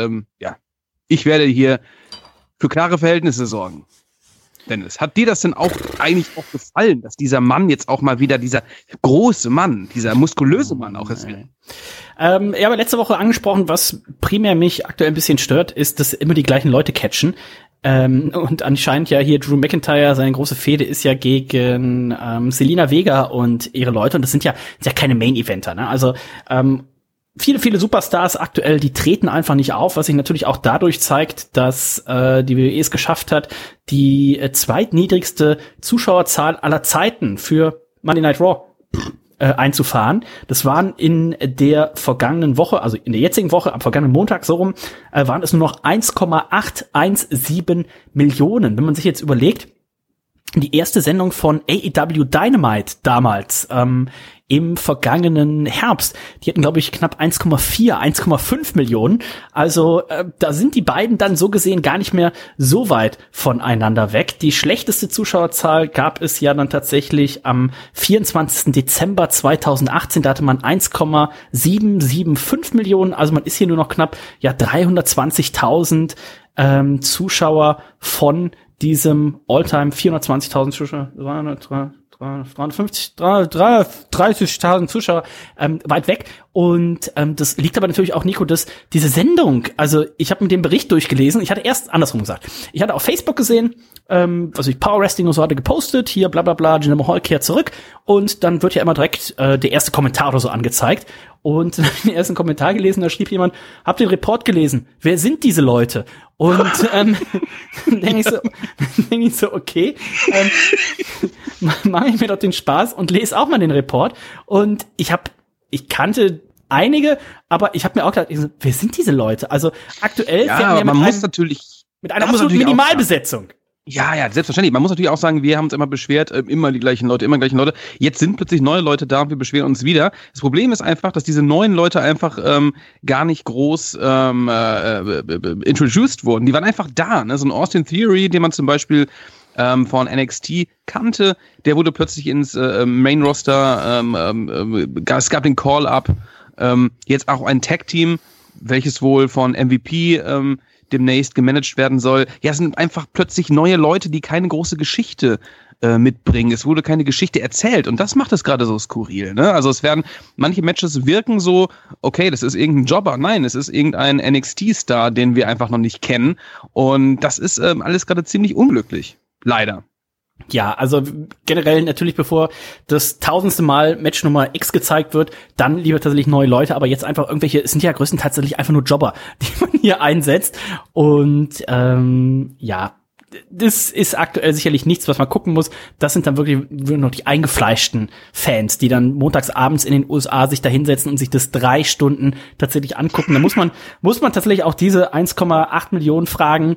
ich werde hier für klare Verhältnisse sorgen. Dennis, hat dir das denn auch eigentlich auch gefallen, dass dieser Mann jetzt auch mal wieder dieser große Mann, dieser muskulöse Mann auch ist? Aber letzte Woche angesprochen, was primär mich aktuell ein bisschen stört, ist, dass immer die gleichen Leute catchen. Und anscheinend ja hier Drew McIntyre, seine große Fehde ist ja gegen Zelina Vega und ihre Leute. Und das sind ja keine Main-Eventer, ne? Also viele Superstars aktuell, die treten einfach nicht auf, was sich natürlich auch dadurch zeigt, dass die WWE es geschafft hat, die zweitniedrigste Zuschauerzahl aller Zeiten für Monday Night Raw einzufahren. Das waren in der vergangenen Woche, also in der jetzigen Woche, am vergangenen Montag so rum, waren es nur noch 1,817 Millionen. Wenn man sich jetzt überlegt, die erste Sendung von AEW Dynamite damals, im vergangenen Herbst, die hatten, glaube ich, knapp 1,5 Millionen. Also da sind die beiden dann so gesehen gar nicht mehr so weit voneinander weg. Die schlechteste Zuschauerzahl gab es ja dann tatsächlich am 24. Dezember 2018. Da hatte man 1,775 Millionen. Also man ist hier nur noch knapp 320.000 Zuschauer von diesem All-Time 420.000 Zuschauer, 30.000 Zuschauer weit weg. Und das liegt aber natürlich auch, Nico, dass diese Sendung, also ich habe mir den Bericht durchgelesen, ich hatte erst andersrum gesagt. Ich hatte auf Facebook gesehen, also ich Power Wrestling und so hatte gepostet, hier bla bla bla, Jinder Mahal kehrt zurück. Und dann wird ja immer direkt der erste Kommentar oder so angezeigt. Und dann habe ich den ersten Kommentar gelesen, da schrieb jemand, hab den Report gelesen, wer sind diese Leute? Und denke ich so, okay, mache ich mir doch den Spaß und lese auch mal den Report. Und ich kannte einige, aber ich habe mir auch gedacht, wer sind diese Leute? Also aktuell fährt man ja mit einer absoluten Minimalbesetzung. Ja, selbstverständlich. Man muss natürlich auch sagen, wir haben uns immer beschwert, immer gleichen Leute. Jetzt sind plötzlich neue Leute da und wir beschweren uns wieder. Das Problem ist einfach, dass diese neuen Leute einfach gar nicht groß introduced wurden. Die waren einfach da. Ne? So ein Austin Theory, den man zum Beispiel von NXT kannte, der wurde plötzlich ins Main-Roster, es gab den Call-Up, jetzt auch ein Tag-Team, welches wohl von MVP demnächst gemanagt werden soll. Ja, es sind einfach plötzlich neue Leute, die keine große Geschichte mitbringen. Es wurde keine Geschichte erzählt und das macht es gerade so skurril. Ne? Also manche Matches wirken so, okay, das ist irgendein Jobber. Nein, es ist irgendein NXT-Star, den wir einfach noch nicht kennen und das ist alles gerade ziemlich unglücklich. Leider. Ja, also generell natürlich, bevor das 1000. Mal Match Nummer X gezeigt wird, dann lieber tatsächlich neue Leute, aber jetzt einfach irgendwelche, es sind ja größtenteils tatsächlich einfach nur Jobber, die man hier einsetzt und ja, das ist aktuell sicherlich nichts, was man gucken muss. Das sind dann wirklich nur noch die eingefleischten Fans, die dann montags abends in den USA sich da hinsetzen und sich das 3 Stunden tatsächlich angucken. Da muss man tatsächlich auch diese 1,8 Millionen fragen,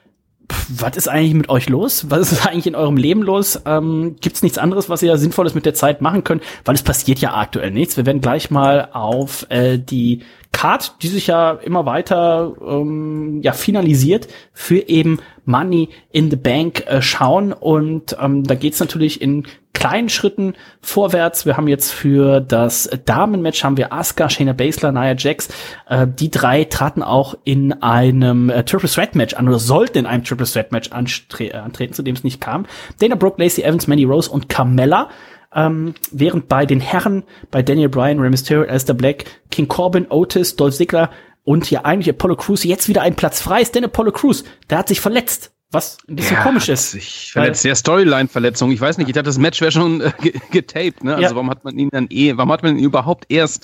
was ist eigentlich mit euch los? Was ist eigentlich in eurem Leben los? Gibt's nichts anderes, was ihr Sinnvolles mit der Zeit machen könnt? Weil es passiert ja aktuell nichts. Wir werden gleich mal auf die Card, die sich ja immer weiter finalisiert, für eben Money in the Bank schauen. Und da geht's natürlich in kleinen Schritten vorwärts. Wir haben jetzt für das Damenmatch haben wir Asuka, Shayna Baszler, Nia Jax. Die 3 traten auch in einem Triple Threat Match an oder sollten in einem Triple Threat Match antreten, zu dem es nicht kam. Dana Brooke, Lacey Evans, Mandy Rose und Carmella. Während bei den Herren, bei Daniel Bryan, Rey Mysterio, Aleister Black, King Corbin, Otis, Dolph Ziggler und ja eigentlich Apollo Crews jetzt wieder ein Platz frei ist. Denn Apollo Crews, der hat sich verletzt. Was ein bisschen komisch ist. Sich verletzt, ja, Storyline-Verletzung. Ich weiß nicht, ich dachte, das Match wäre schon getaped, ne? Also ja. warum hat man ihn überhaupt erst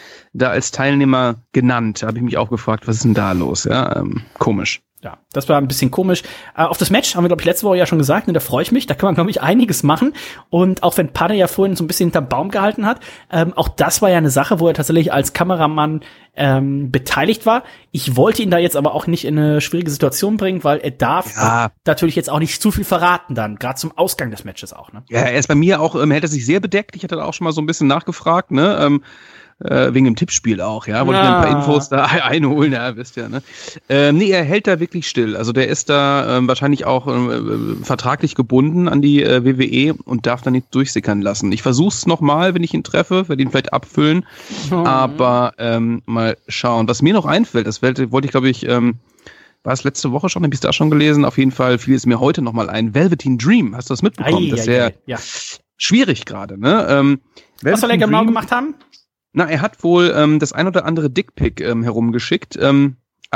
da als Teilnehmer genannt? Da habe ich mich auch gefragt, was ist denn da los? Ja, komisch. Ja, das war ein bisschen komisch. Auf das Match haben wir, glaube ich, letzte Woche ja schon gesagt, und da freue ich mich. Da kann man, glaube ich, einiges machen. Und auch wenn Padde ja vorhin so ein bisschen hinterm Baum gehalten hat, auch das war ja eine Sache, wo er tatsächlich als Kameramann beteiligt war. Ich wollte ihn da jetzt aber auch nicht in eine schwierige Situation bringen, weil er darf natürlich jetzt auch nicht zu viel verraten dann, gerade zum Ausgang des Matches auch. Ne? Ja, er ist bei mir auch, hält er sich sehr bedeckt. Ich hatte da auch schon mal so ein bisschen nachgefragt, ne? Wegen dem Tippspiel auch, ja, wollte ich mir ein paar Infos da einholen, ja, wisst ihr, ne? Nee, er hält da wirklich still, also der ist da wahrscheinlich auch vertraglich gebunden an die WWE und darf da nicht durchsickern lassen. Ich versuch's nochmal, wenn ich ihn treffe, werde ihn vielleicht abfüllen, aber mal schauen. Was mir noch einfällt, das wollte ich, glaube ich, war es letzte Woche schon, habe ich es da schon gelesen, auf jeden Fall fiel es mir heute nochmal ein, Velveteen Dream, hast du das mitbekommen? Das ist ja schwierig gerade, ne? Was soll er genau gemacht haben? Na, er hat wohl das ein oder andere Dickpick herumgeschickt. An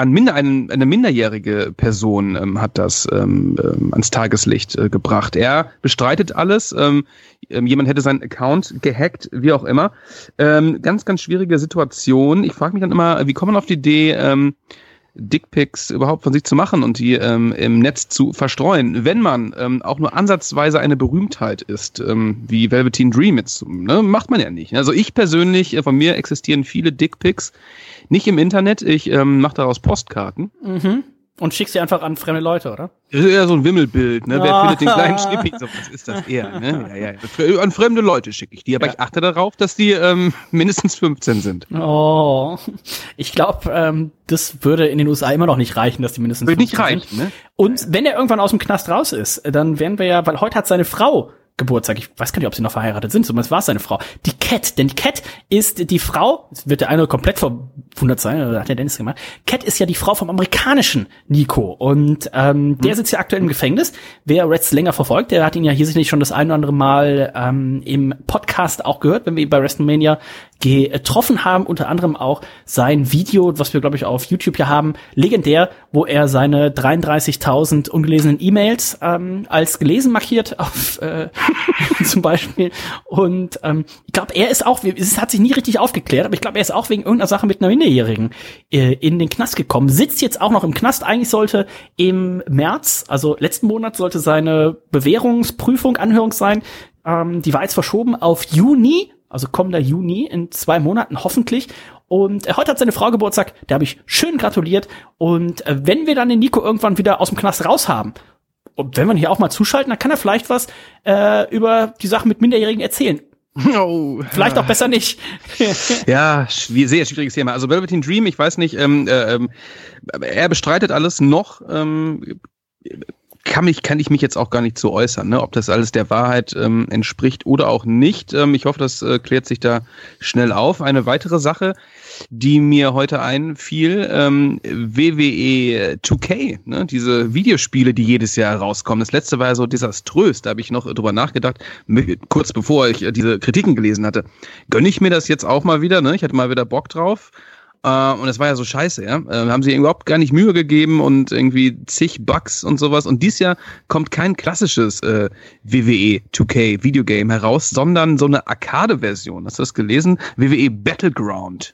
eine minderjährige Person hat das ans Tageslicht gebracht. Er bestreitet alles. Jemand hätte seinen Account gehackt, wie auch immer. Ganz, ganz schwierige Situation. Ich frage mich dann immer, wie kommt man auf die Idee, Dickpics überhaupt von sich zu machen und die im Netz zu verstreuen, wenn man auch nur ansatzweise eine Berühmtheit ist, wie Velveteen Dream jetzt, ne, macht man ja nicht. Also ich persönlich, von mir existieren viele Dickpics, nicht im Internet, ich mache daraus Postkarten. Mhm. Und schickst sie einfach an fremde Leute, oder? Das ist eher so ein Wimmelbild, ne? Wer findet den kleinen Schnippi? So, was ist das eher, ne? Ja. An fremde Leute schicke ich die, aber ich achte darauf, dass die mindestens 15 sind. Oh, ich glaube, das würde in den USA immer noch nicht reichen, dass die mindestens 15 sind. Würde nicht reichen, ne? Und wenn er irgendwann aus dem Knast raus ist, dann werden wir ja, weil heute hat seine Frau Geburtstag. Ich weiß gar nicht, ob sie noch verheiratet sind, zumindest war es seine Frau. Die Cat, denn die Cat ist die Frau, jetzt wird der eine komplett verwundert sein, oder hat der Dennis gemacht. Cat ist ja die Frau vom amerikanischen Nico und der sitzt ja aktuell im Gefängnis. Wer Reds länger verfolgt, der hat ihn ja hier sicherlich schon das ein oder andere Mal im Podcast auch gehört, wenn wir ihn bei WrestleMania getroffen haben, unter anderem auch sein Video, was wir, glaube ich, auf YouTube hier haben, legendär, wo er seine 33.000 ungelesenen E-Mails als gelesen markiert, auf zum Beispiel. Und ich glaube, er ist auch, es hat sich nie richtig aufgeklärt, aber ich glaube, er ist auch wegen irgendeiner Sache mit einer Minderjährigen in den Knast gekommen, sitzt jetzt auch noch im Knast. Eigentlich sollte im März, also letzten Monat, sollte seine Bewährungsprüfung, Anhörung sein. Die war jetzt verschoben auf Juni, also kommender Juni, in 2 Monaten hoffentlich. Und heute hat seine Frau Geburtstag, da habe ich schön gratuliert. Und wenn wir dann den Nico irgendwann wieder aus dem Knast raus haben, und wenn wir hier auch mal zuschalten, dann kann er vielleicht was über die Sache mit Minderjährigen erzählen. Oh, vielleicht auch besser nicht. Ja, sehr schwieriges Thema. Also Velveteen Dream, ich weiß nicht, er bestreitet alles noch. kann ich mich jetzt auch gar nicht so äußern, ne? Ob das alles der Wahrheit entspricht oder auch nicht. Ich hoffe, das klärt sich da schnell auf. Eine weitere Sache, die mir heute einfiel, WWE 2K, ne? Diese Videospiele, die jedes Jahr rauskommen. Das letzte war ja so desaströs, da habe ich noch drüber nachgedacht, kurz bevor ich diese Kritiken gelesen hatte. Gönne ich mir das jetzt auch mal wieder, ne? Ich hatte mal wieder Bock drauf. Und es war ja so scheiße, ja. Haben sie überhaupt gar nicht Mühe gegeben und irgendwie zig Bugs und sowas. Und dieses Jahr kommt kein klassisches WWE 2K Videogame heraus, sondern so eine Arcade-Version. Hast du das gelesen? WWE Battleground.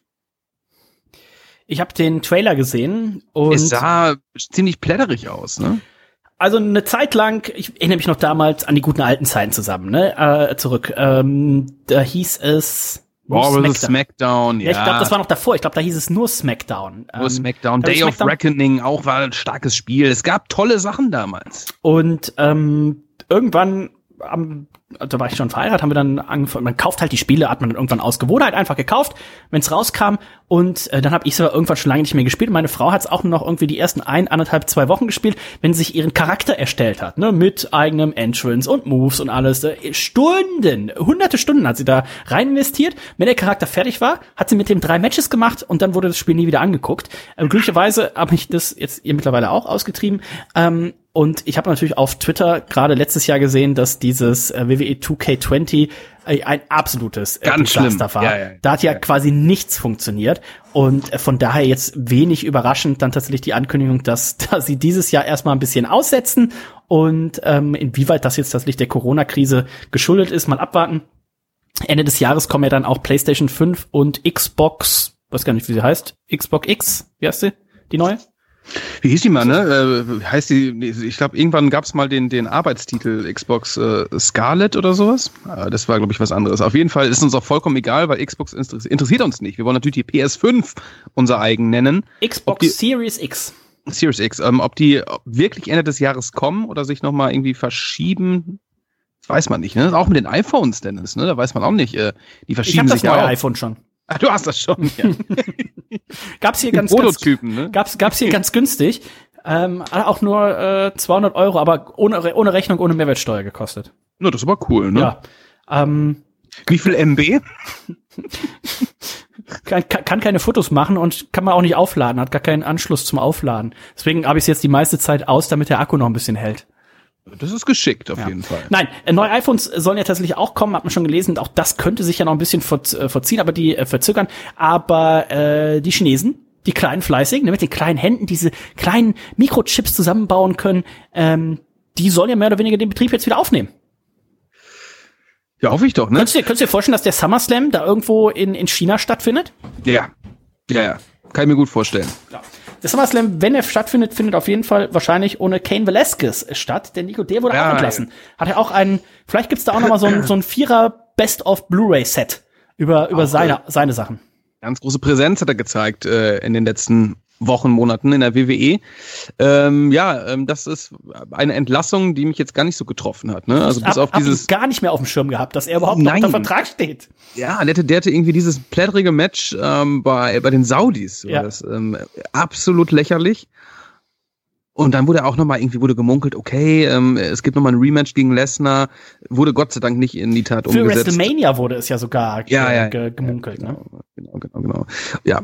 Ich habe den Trailer gesehen und es sah ziemlich plätterig aus, ne? Also eine Zeit lang, ich erinnere mich noch damals an die guten alten Zeiten zusammen, ne? Zurück. Da hieß es Smackdown, ja. Ich glaube, das war noch davor. Ich glaube, da hieß es nur Smackdown. Nur Smackdown. Day of Reckoning auch war ein starkes Spiel. Es gab tolle Sachen damals. Und irgendwann, da war ich schon verheiratet, haben wir dann angefangen, man kauft halt die Spiele, hat man dann irgendwann aus Gewohnheit einfach gekauft, wenn es rauskam. Und dann habe ich es aber irgendwann schon lange nicht mehr gespielt. Meine Frau hat es auch noch irgendwie die ersten 1,5, 2 Wochen gespielt, wenn sie sich ihren Charakter erstellt hat, ne, mit eigenem Entrance und Moves und alles. Stunden, hunderte Stunden hat sie da rein investiert. Wenn der Charakter fertig war, hat sie mit dem 3 Matches gemacht und dann wurde das Spiel nie wieder angeguckt. Glücklicherweise habe ich das jetzt ihr mittlerweile auch ausgetrieben. Und ich habe natürlich auf Twitter gerade letztes Jahr gesehen, dass dieses WWE 2K20 ein absolutes Desaster war. Ja. Da hat ja quasi nichts funktioniert. Und von daher jetzt wenig überraschend dann tatsächlich die Ankündigung, dass sie dieses Jahr erstmal ein bisschen aussetzen. Und inwieweit das jetzt tatsächlich der Corona-Krise geschuldet ist, mal abwarten. Ende des Jahres kommen ja dann auch PlayStation 5 und Xbox, weiß gar nicht, wie sie heißt. Xbox X, wie heißt sie? Die neue? Wie hieß die mal, ne? Heißt die, ich glaube, irgendwann gab es mal den Arbeitstitel Xbox Scarlet oder sowas. Das war, glaube ich, was anderes. Auf jeden Fall ist uns auch vollkommen egal, weil Xbox interessiert uns nicht. Wir wollen natürlich die PS5 unser eigen nennen. Xbox Series X. Series X. Ob die wirklich Ende des Jahres kommen oder sich nochmal irgendwie verschieben, das weiß man nicht, ne? Auch mit den iPhones, Dennis, ne? Da weiß man auch nicht. Die verschieben sich ja auch. Ich habe das neue iPhone schon. Ach, du hast das schon, ja. Gab's hier ganz ne? Gab's hier ganz günstig. Auch nur 200 €, aber ohne Rechnung, ohne Mehrwertsteuer gekostet. Na, das ist aber cool, ne? Ja. Wie viel MB? Kann keine Fotos machen und kann man auch nicht aufladen, hat gar keinen Anschluss zum Aufladen. Deswegen habe ich es jetzt die meiste Zeit aus, damit der Akku noch ein bisschen hält. Das ist geschickt, auf jeden Fall. Nein, neue iPhones sollen ja tatsächlich auch kommen, hat man schon gelesen. Auch das könnte sich ja noch ein bisschen verziehen, aber die verzögern. Aber die Chinesen, die kleinen Fleißigen, mit den kleinen Händen diese kleinen Mikrochips zusammenbauen können, die sollen ja mehr oder weniger den Betrieb jetzt wieder aufnehmen. Ja, hoffe ich doch, ne? Könntest du dir vorstellen, dass der SummerSlam da irgendwo in China stattfindet? Ja. Kann ich mir gut vorstellen. Ja. Der SummerSlam, wenn er stattfindet, findet auf jeden Fall wahrscheinlich ohne Cain Velasquez statt. Denn Nico, der wurde auch entlassen. Hat er auch vielleicht gibt's da auch nochmal so ein 4er Best-of Blu-ray-Set über seine Sachen. Ganz große Präsenz hat er gezeigt in den letzten Wochen, Monaten in der WWE. Das ist eine Entlassung, die mich jetzt gar nicht so getroffen hat. Ne? Also bis auf dieses gar nicht mehr auf dem Schirm gehabt, dass er überhaupt noch unter Vertrag steht. Ja, der hatte irgendwie dieses plättrige Match bei den Saudis. Ja. Das absolut lächerlich. Und dann wurde auch nochmal gemunkelt, okay, es gibt nochmal ein Rematch gegen Lesnar, wurde Gott sei Dank nicht in die Tat umgesetzt. Für WrestleMania wurde es ja sogar gemunkelt. Ja, genau. Ja,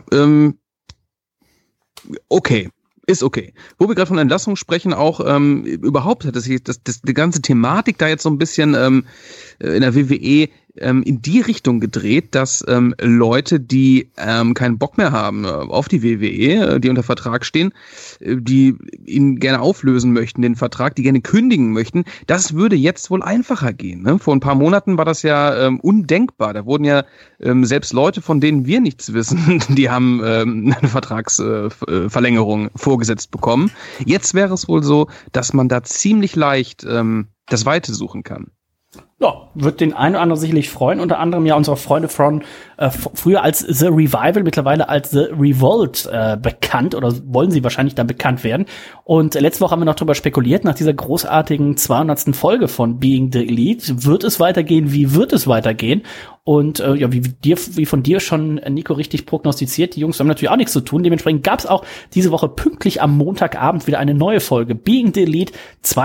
okay. Ist okay. Wo wir gerade von Entlassung sprechen, auch überhaupt hat die ganze Thematik da jetzt so ein bisschen in der WWE in die Richtung gedreht, dass Leute, die keinen Bock mehr haben auf die WWE, die unter Vertrag stehen, die ihn gerne auflösen möchten, den Vertrag, die gerne kündigen möchten, das würde jetzt wohl einfacher gehen. Ne? Vor ein paar Monaten war das ja undenkbar. Da wurden ja selbst Leute, von denen wir nichts wissen, die haben eine Vertragsverlängerung vorgesetzt bekommen. Jetzt wäre es wohl so, dass man da ziemlich leicht das Weite suchen kann. Ja, wird den einen oder anderen sicherlich freuen. Unter anderem ja unsere Freunde von früher als The Revival, mittlerweile als The Revolt bekannt oder wollen sie wahrscheinlich dann bekannt werden. Und letzte Woche haben wir noch drüber spekuliert, nach dieser großartigen 200. Folge von Being the Elite. Wird es weitergehen? Wie wird es weitergehen? Und wie von dir schon, Nico, richtig prognostiziert, die Jungs haben natürlich auch nichts zu tun. Dementsprechend gab es auch diese Woche pünktlich am Montagabend wieder eine neue Folge, Being the Elite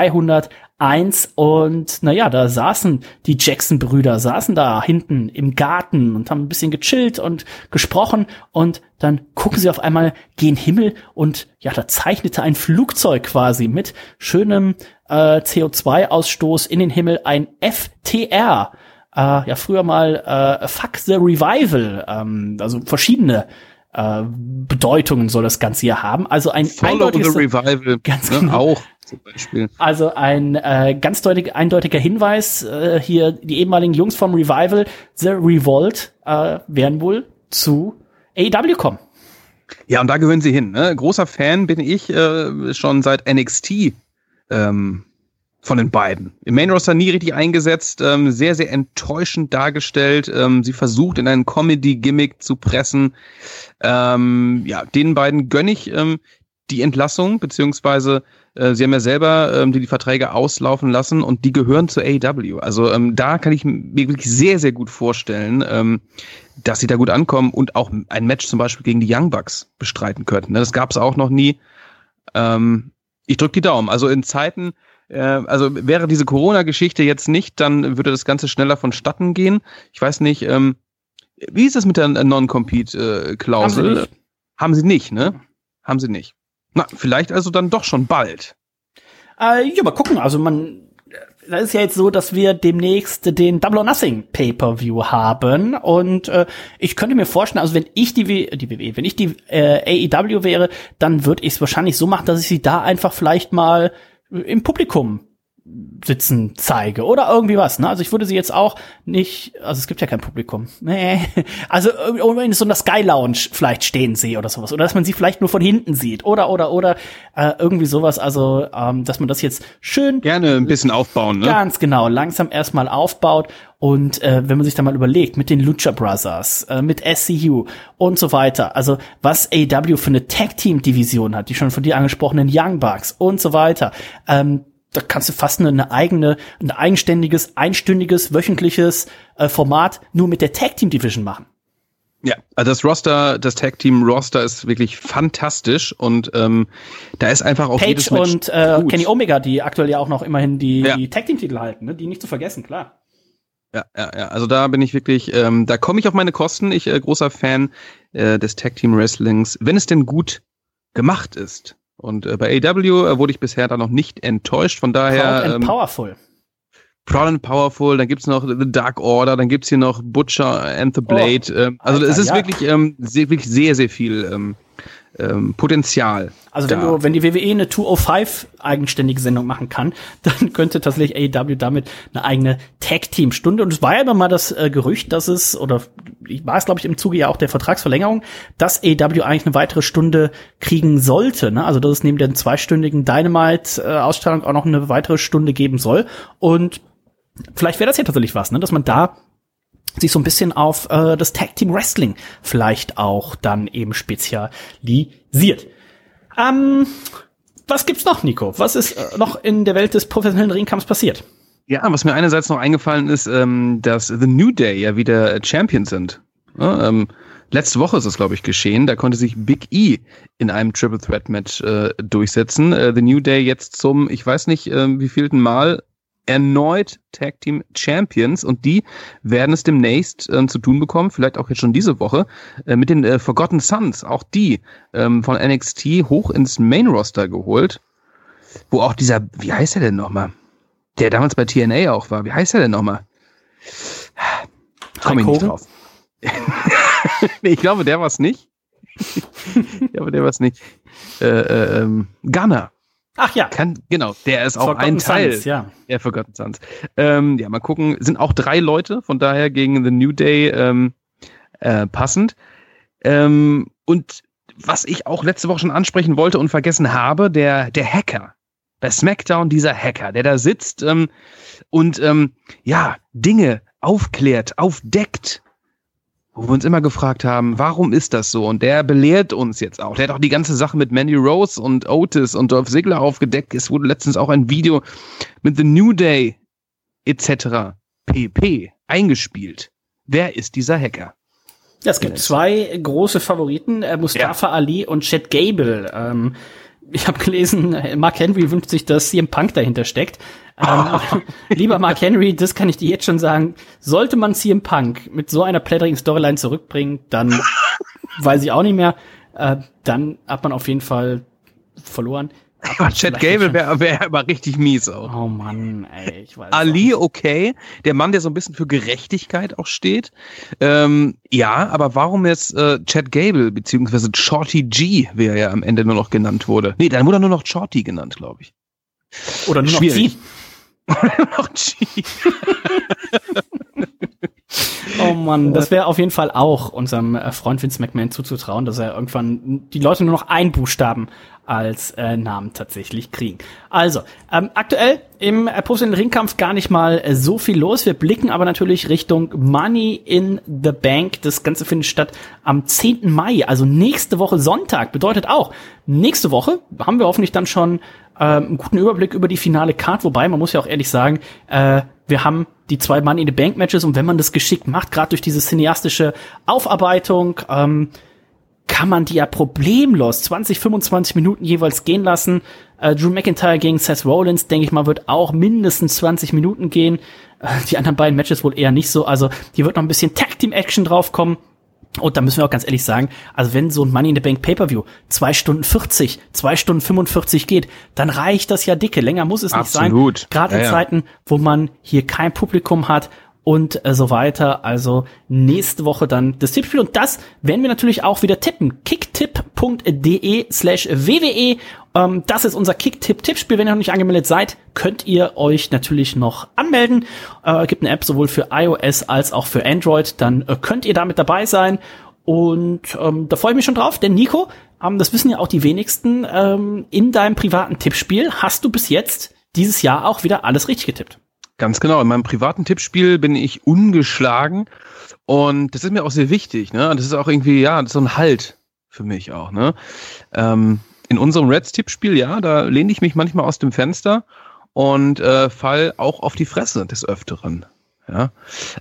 201. Und da saßen die Jackson-Brüder, saßen da hinten im Garten und haben ein bisschen gechillt und gesprochen. Und dann gucken sie auf einmal gen Himmel und da zeichnete ein Flugzeug quasi mit schönem CO2-Ausstoß in den Himmel, ein FTR. Früher mal Fuck the Revival, also verschiedene Bedeutungen soll das Ganze hier haben. Also ein Follow the Revival, ganz genau. Auch zum Beispiel. Also ein ganz eindeutiger Hinweis, hier die ehemaligen Jungs vom Revival, The Revolt, werden wohl zu AEW kommen. Ja, und da gehören sie hin. Ne? Großer Fan bin ich schon seit NXT von den beiden. Im Main Roster nie richtig eingesetzt, sehr, sehr enttäuschend dargestellt. Sie versucht, in einen Comedy-Gimmick zu pressen. Den beiden gönne ich die Entlassung, beziehungsweise sie haben ja selber die Verträge auslaufen lassen und die gehören zu AEW. Also da kann ich mir wirklich sehr, sehr gut vorstellen, dass sie da gut ankommen und auch ein Match zum Beispiel gegen die Young Bucks bestreiten könnten. Das gab es auch noch nie. Ich drücke die Daumen. Also in Zeiten, wäre diese Corona-Geschichte jetzt nicht, dann würde das Ganze schneller vonstatten gehen. Ich weiß nicht, wie ist es mit der Non-Compete-Klausel? Haben sie nicht, ne? Haben sie nicht. Na, vielleicht also dann doch schon bald. Mal gucken. Also das ist ja jetzt so, dass wir demnächst den Double or Nothing Pay-Per-View haben und ich könnte mir vorstellen, also wenn ich die AEW wäre, dann würde ich es wahrscheinlich so machen, dass ich sie da einfach vielleicht mal im Publikum sitzen zeige oder irgendwie was, ne? Also ich würde sie jetzt auch nicht, also es gibt ja kein Publikum. Nee. Also in so einer Sky Lounge vielleicht stehen sehe oder sowas. Oder dass man sie vielleicht nur von hinten sieht. Oder irgendwie sowas. Also, dass man das jetzt schön gerne ein bisschen aufbauen, ne? Ganz genau, langsam erstmal aufbaut. Und wenn man sich da mal überlegt, mit den Lucha Brothers, mit SCU und so weiter, also was AEW für eine Tag-Team-Division hat, die schon von dir angesprochenen Young Bucks und so weiter, da kannst du fast ein eigenständiges, einstündiges, wöchentliches Format nur mit der Tag-Team-Division machen. Ja, also das Tag-Team-Roster ist wirklich fantastisch und da ist einfach auch Page jedes Match und Kenny Omega, die aktuell ja auch noch immerhin die Tag-Team-Titel halten, ne? Die nicht zu vergessen, klar. Ja, also da bin ich wirklich, da komme ich auf meine Kosten. Ich großer Fan des Tag-Team-Wrestlings, wenn es denn gut gemacht ist. Und bei AEW wurde ich bisher da noch nicht enttäuscht, von daher Proud and Powerful. Proud and Powerful, dann gibt's noch The Dark Order, dann gibt's hier noch Butcher and the Blade. Also es ist wirklich sehr, sehr viel Potenzial. Also wenn die WWE eine 205 eigenständige Sendung machen kann, dann könnte tatsächlich AEW damit eine eigene Tag-Team-Stunde. Und es war ja immer mal das Gerücht, dass es, oder war es, glaube ich, im Zuge ja auch der Vertragsverlängerung, dass AEW eigentlich eine weitere Stunde kriegen sollte. Ne? Also dass es neben der 2-stündigen Dynamite-Ausstrahlung auch noch eine weitere Stunde geben soll. Und vielleicht wäre das ja tatsächlich was, ne? Dass man da sich so ein bisschen auf das Tag Team Wrestling vielleicht auch dann eben spezialisiert. Was gibt's noch, Nico? Was ist noch in der Welt des professionellen Ringkampfs passiert? Ja, was mir einerseits noch eingefallen ist, dass The New Day ja wieder Champions sind. Ja, letzte Woche ist es, glaube ich, geschehen. Da konnte sich Big E in einem Triple Threat Match durchsetzen. The New Day jetzt zum, ich weiß nicht, wievielten Mal, erneut Tag Team Champions und die werden es demnächst zu tun bekommen, vielleicht auch jetzt schon diese Woche, mit den Forgotten Sons, auch die von NXT hoch ins Main Roster geholt, wo auch dieser, wie heißt er denn nochmal? Der damals bei TNA auch war, wie heißt er denn nochmal? Komm ich nicht drauf. Nee, ich glaube, der war's nicht. Gunner. Ach ja. Genau, der ist auch Forgotten ein Teil Sons, ja. der Forgotten Sons. Mal gucken, sind auch 3 Leute, von daher gegen The New Day passend. Und was ich auch letzte Woche schon ansprechen wollte und vergessen habe, der Hacker. Bei SmackDown dieser Hacker, der da sitzt und Dinge aufklärt, aufdeckt. Wo wir uns immer gefragt haben, warum ist das so? Und der belehrt uns jetzt auch. Der hat auch die ganze Sache mit Mandy Rose und Otis und Dolph Ziggler aufgedeckt. Es wurde letztens auch ein Video mit The New Day etc. pp. eingespielt. wer ist dieser Hacker? Ja, es gibt zwei große Favoriten, Mustafa Ali und Chad Gable. Ich habe gelesen, Mark Henry wünscht sich, dass CM Punk dahinter steckt. Lieber Mark Henry, das kann ich dir jetzt schon sagen, sollte man CM Punk mit so einer plättrigen Storyline zurückbringen, dann weiß ich auch nicht mehr, dann hat man auf jeden Fall verloren. Chad Gable wäre aber richtig mies auch. Oh Mann, ey, ich weiß Ali, okay, der Mann, der so ein bisschen für Gerechtigkeit auch steht. Ja, aber warum jetzt Chad Gable, beziehungsweise Shorty G, wie er ja am Ende nur noch genannt wurde? Nee, dann wurde er nur noch Shorty genannt, glaube ich. Oder nur noch G. Oder nur noch G. Oh Mann, das wäre auf jeden Fall auch unserem Freund Vince McMahon zuzutrauen, dass er irgendwann die Leute nur noch einen Buchstaben als Namen tatsächlich kriegen. Also, aktuell im professionellen Ringkampf gar nicht mal so viel los. Wir blicken aber natürlich Richtung Money in the Bank. Das Ganze findet statt am 10. Mai, also nächste Woche Sonntag. Bedeutet auch, nächste Woche haben wir hoffentlich dann schon einen guten Überblick über die finale Card. Wobei, man muss ja auch ehrlich sagen, wir haben die 2 Money in the Bank Matches und wenn man das geschickt macht, gerade durch diese cineastische Aufarbeitung, kann man die ja problemlos 20, 25 Minuten jeweils gehen lassen. Drew McIntyre gegen Seth Rollins, denke ich mal, wird auch mindestens 20 Minuten gehen. Die anderen beiden Matches wohl eher nicht so. Also hier wird noch ein bisschen Tag-Team-Action draufkommen. Und da müssen wir auch ganz ehrlich sagen, also wenn so ein Money in the Bank Pay-Per-View 2 Stunden 40, 2 Stunden 45 geht, dann reicht das ja dicke. Länger muss es nicht sein. Gerade in Zeiten, wo man hier kein Publikum hat und so weiter. Also nächste Woche dann das Tippspiel. Und das werden wir natürlich auch wieder tippen. kicktipp.de/WWE. Das ist unser Kicktipp-Tippspiel. Wenn ihr noch nicht angemeldet seid, könnt ihr euch natürlich noch anmelden. Gibt eine App sowohl für iOS als auch für Android. Dann könnt ihr damit dabei sein. Und da freue ich mich schon drauf. Denn Nico, das wissen ja auch die wenigsten, in deinem privaten Tippspiel hast du bis jetzt dieses Jahr auch wieder alles richtig getippt. Ganz genau. In meinem privaten Tippspiel bin ich ungeschlagen und das ist mir auch sehr wichtig. Ne? Das ist auch irgendwie, ja, das ist so ein Halt für mich auch. Ne? In unserem Reds-Tippspiel, ja, da lehne ich mich manchmal aus dem Fenster und fall auch auf die Fresse des Öfteren. Ja,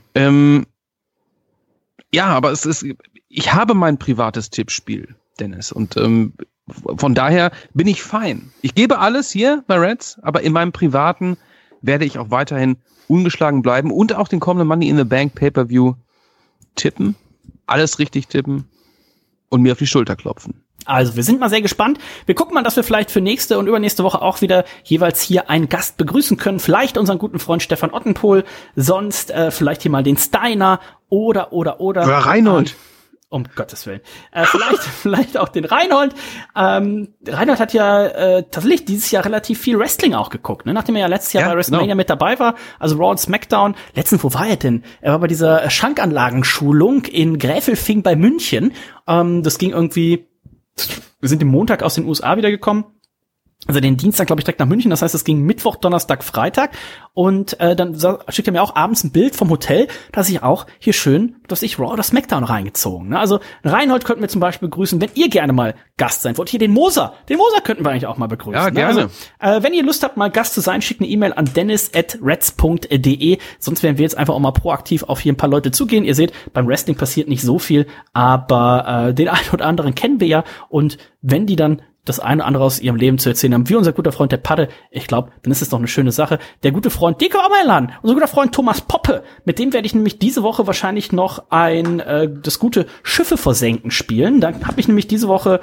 ja, aber ich habe mein privates Tippspiel, Dennis, und von daher bin ich fein. Ich gebe alles hier bei Reds, aber in meinem privaten werde ich auch weiterhin ungeschlagen bleiben und auch den kommenden Money in the Bank Pay-Per-View tippen, alles richtig tippen und mir auf die Schulter klopfen. Also, wir sind mal sehr gespannt. Wir gucken mal, dass wir vielleicht für nächste und übernächste Woche auch wieder jeweils hier einen Gast begrüßen können. Vielleicht unseren guten Freund Stefan Ottenpohl, sonst vielleicht hier mal den Steiner oder Reinhold. Um Gottes Willen. Vielleicht auch den Reinhold. Reinhold hat ja tatsächlich dieses Jahr relativ viel Wrestling auch geguckt, ne? Nachdem er ja letztes Jahr bei WrestleMania mit dabei war, also Raw und SmackDown. Letztens, wo war er denn? Er war bei dieser Schankanlagenschulung in Gräfelfing bei München. Das ging irgendwie, wir sind am Montag aus den USA wiedergekommen. Also den Dienstag, glaube ich, direkt nach München. Das heißt, es ging Mittwoch, Donnerstag, Freitag. Und dann schickt er mir auch abends ein Bild vom Hotel, dass ich auch hier schön, dass ich Raw oder SmackDown reingezogen. Ne? Also Reinhold könnten wir zum Beispiel begrüßen, wenn ihr gerne mal Gast sein wollt. Hier den Moser könnten wir eigentlich auch mal begrüßen. Ja, gerne. Ne? Also, wenn ihr Lust habt, mal Gast zu sein, schickt eine E-Mail an dennis@reds.de. Sonst werden wir jetzt einfach auch mal proaktiv auf hier ein paar Leute zugehen. Ihr seht, beim Wrestling passiert nicht so viel, aber den einen oder anderen kennen wir ja. Und wenn die dann das eine oder andere aus ihrem Leben zu erzählen haben, wie unser guter Freund der Padde, ich glaube, dann ist es doch eine schöne Sache. Der gute Freund Deko Amelan, unser guter Freund Thomas Poppe, mit dem werde ich nämlich diese Woche wahrscheinlich noch das gute Schiffe versenken spielen. Da habe ich nämlich diese Woche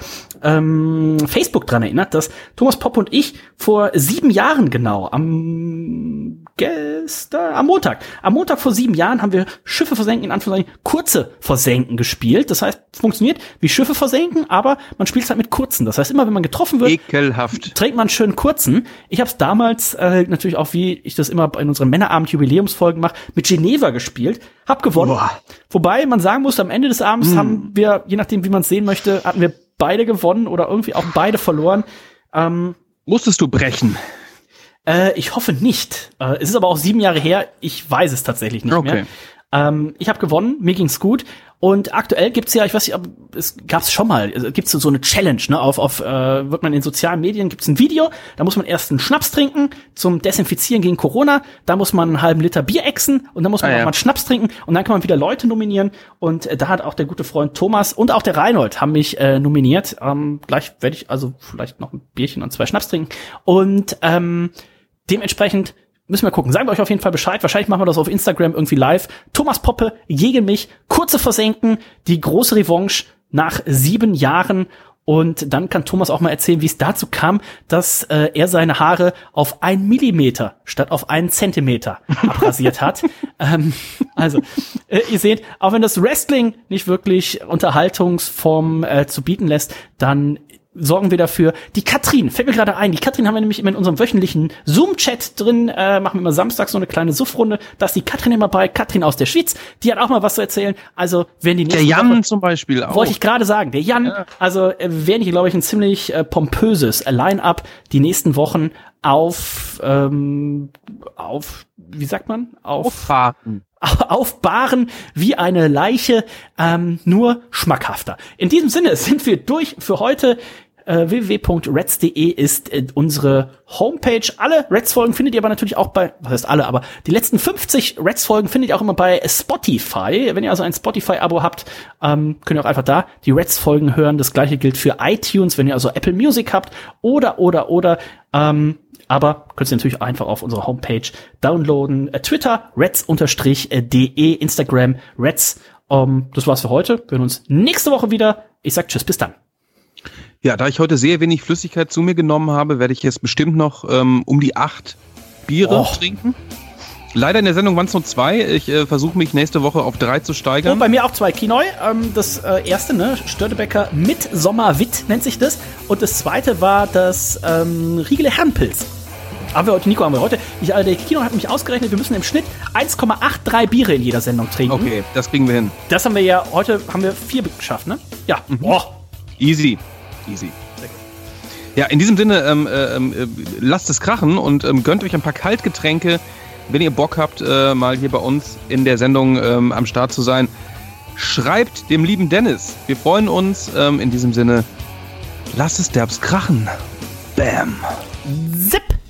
Facebook dran erinnert, dass Thomas Poppe und ich vor 7 Jahren genau, am Montag vor 7 Jahren haben wir Schiffe versenken, in Anführungszeichen kurze versenken gespielt. Das heißt, es funktioniert wie Schiffe versenken, aber man spielt es halt mit kurzen. Das heißt, immer wenn man getroffen wird, ekelhaft, trägt man einen schönen kurzen. Ich habe es damals natürlich auch, wie ich das immer in unseren Männerabend-Jubiläumsfolgen mache, mit Geneva gespielt, hab gewonnen. Boah. Wobei man sagen muss, am Ende des Abends haben wir, je nachdem wie man es sehen möchte, hatten wir beide gewonnen oder irgendwie auch beide verloren. Musstest du brechen? Ich hoffe nicht. Es ist aber auch 7 Jahre her. Ich weiß es tatsächlich nicht mehr. Ich habe gewonnen, mir ging's gut. Und aktuell gibt's ja, ich weiß nicht, es gab's schon mal, gibt's so eine Challenge, ne? Wird man in sozialen Medien, gibt's ein Video, da muss man erst einen Schnaps trinken zum Desinfizieren gegen Corona, da muss man einen halben Liter Bier exen und dann muss man auch mal einen Schnaps trinken und dann kann man wieder Leute nominieren. Und da hat auch der gute Freund Thomas und auch der Reinhold haben mich nominiert. Gleich werde ich also vielleicht noch ein Bierchen und 2 Schnaps trinken. Und dementsprechend müssen wir gucken. Sagen wir euch auf jeden Fall Bescheid. Wahrscheinlich machen wir das auf Instagram irgendwie live. Thomas Poppe gegen mich. Kurze Versenken. Die große Revanche nach 7 Jahren. Und dann kann Thomas auch mal erzählen, wie es dazu kam, dass er seine Haare auf 1 Millimeter statt auf 1 Zentimeter abrasiert hat. Also, ihr seht, auch wenn das Wrestling nicht wirklich Unterhaltungsform zu bieten lässt, dann sorgen wir dafür. Die Katrin, fällt mir gerade ein, die Katrin haben wir nämlich immer in unserem wöchentlichen Zoom-Chat drin, machen wir immer samstags so eine kleine Suffrunde, da ist die Katrin immer bei, Katrin aus der Schweiz, die hat auch mal was zu erzählen, also wenn die nächste Der Jan Woche, zum Beispiel auch. wollte ich gerade sagen, der Jan, also werden hier, glaube ich, ein ziemlich pompöses Line-Up die nächsten Wochen auf, wie sagt man? Aufbahren wie eine Leiche, nur schmackhafter. In diesem Sinne sind wir durch für heute. www.reds.de ist unsere Homepage. Alle Reds-Folgen findet ihr aber natürlich auch was heißt alle, aber die letzten 50 Reds-Folgen findet ihr auch immer bei Spotify. Wenn ihr also ein Spotify-Abo habt, könnt ihr auch einfach da die Reds-Folgen hören. Das gleiche gilt für iTunes, wenn ihr also Apple Music habt oder, aber könnt ihr natürlich einfach auf unserer Homepage downloaden. Twitter, Reds_de, Instagram, Reds. Das war's für heute. Wir hören uns nächste Woche wieder. Ich sag tschüss, bis dann. Ja, da ich heute sehr wenig Flüssigkeit zu mir genommen habe, werde ich jetzt bestimmt noch um die 8 Biere trinken. Leider in der Sendung waren es nur 2. Ich versuche mich nächste Woche auf 3 zu steigern. Und bei mir auch 2 Kinoi. Das erste, ne, Störtebeker mit Sommerwitt nennt sich das. Und das zweite war das Riegele Herrenpilz. Haben wir heute. Der Kino hat mich ausgerechnet, wir müssen im Schnitt 1,83 Biere in jeder Sendung trinken. Okay, das kriegen wir hin. Das haben wir ja, heute haben wir 4 geschafft, ne? Ja. Easy. Ja, in diesem Sinne, lasst es krachen und gönnt euch ein paar Kaltgetränke, wenn ihr Bock habt, mal hier bei uns in der Sendung am Start zu sein. Schreibt dem lieben Dennis. Wir freuen uns. In diesem Sinne, lasst es derbs krachen. Bam. Zip.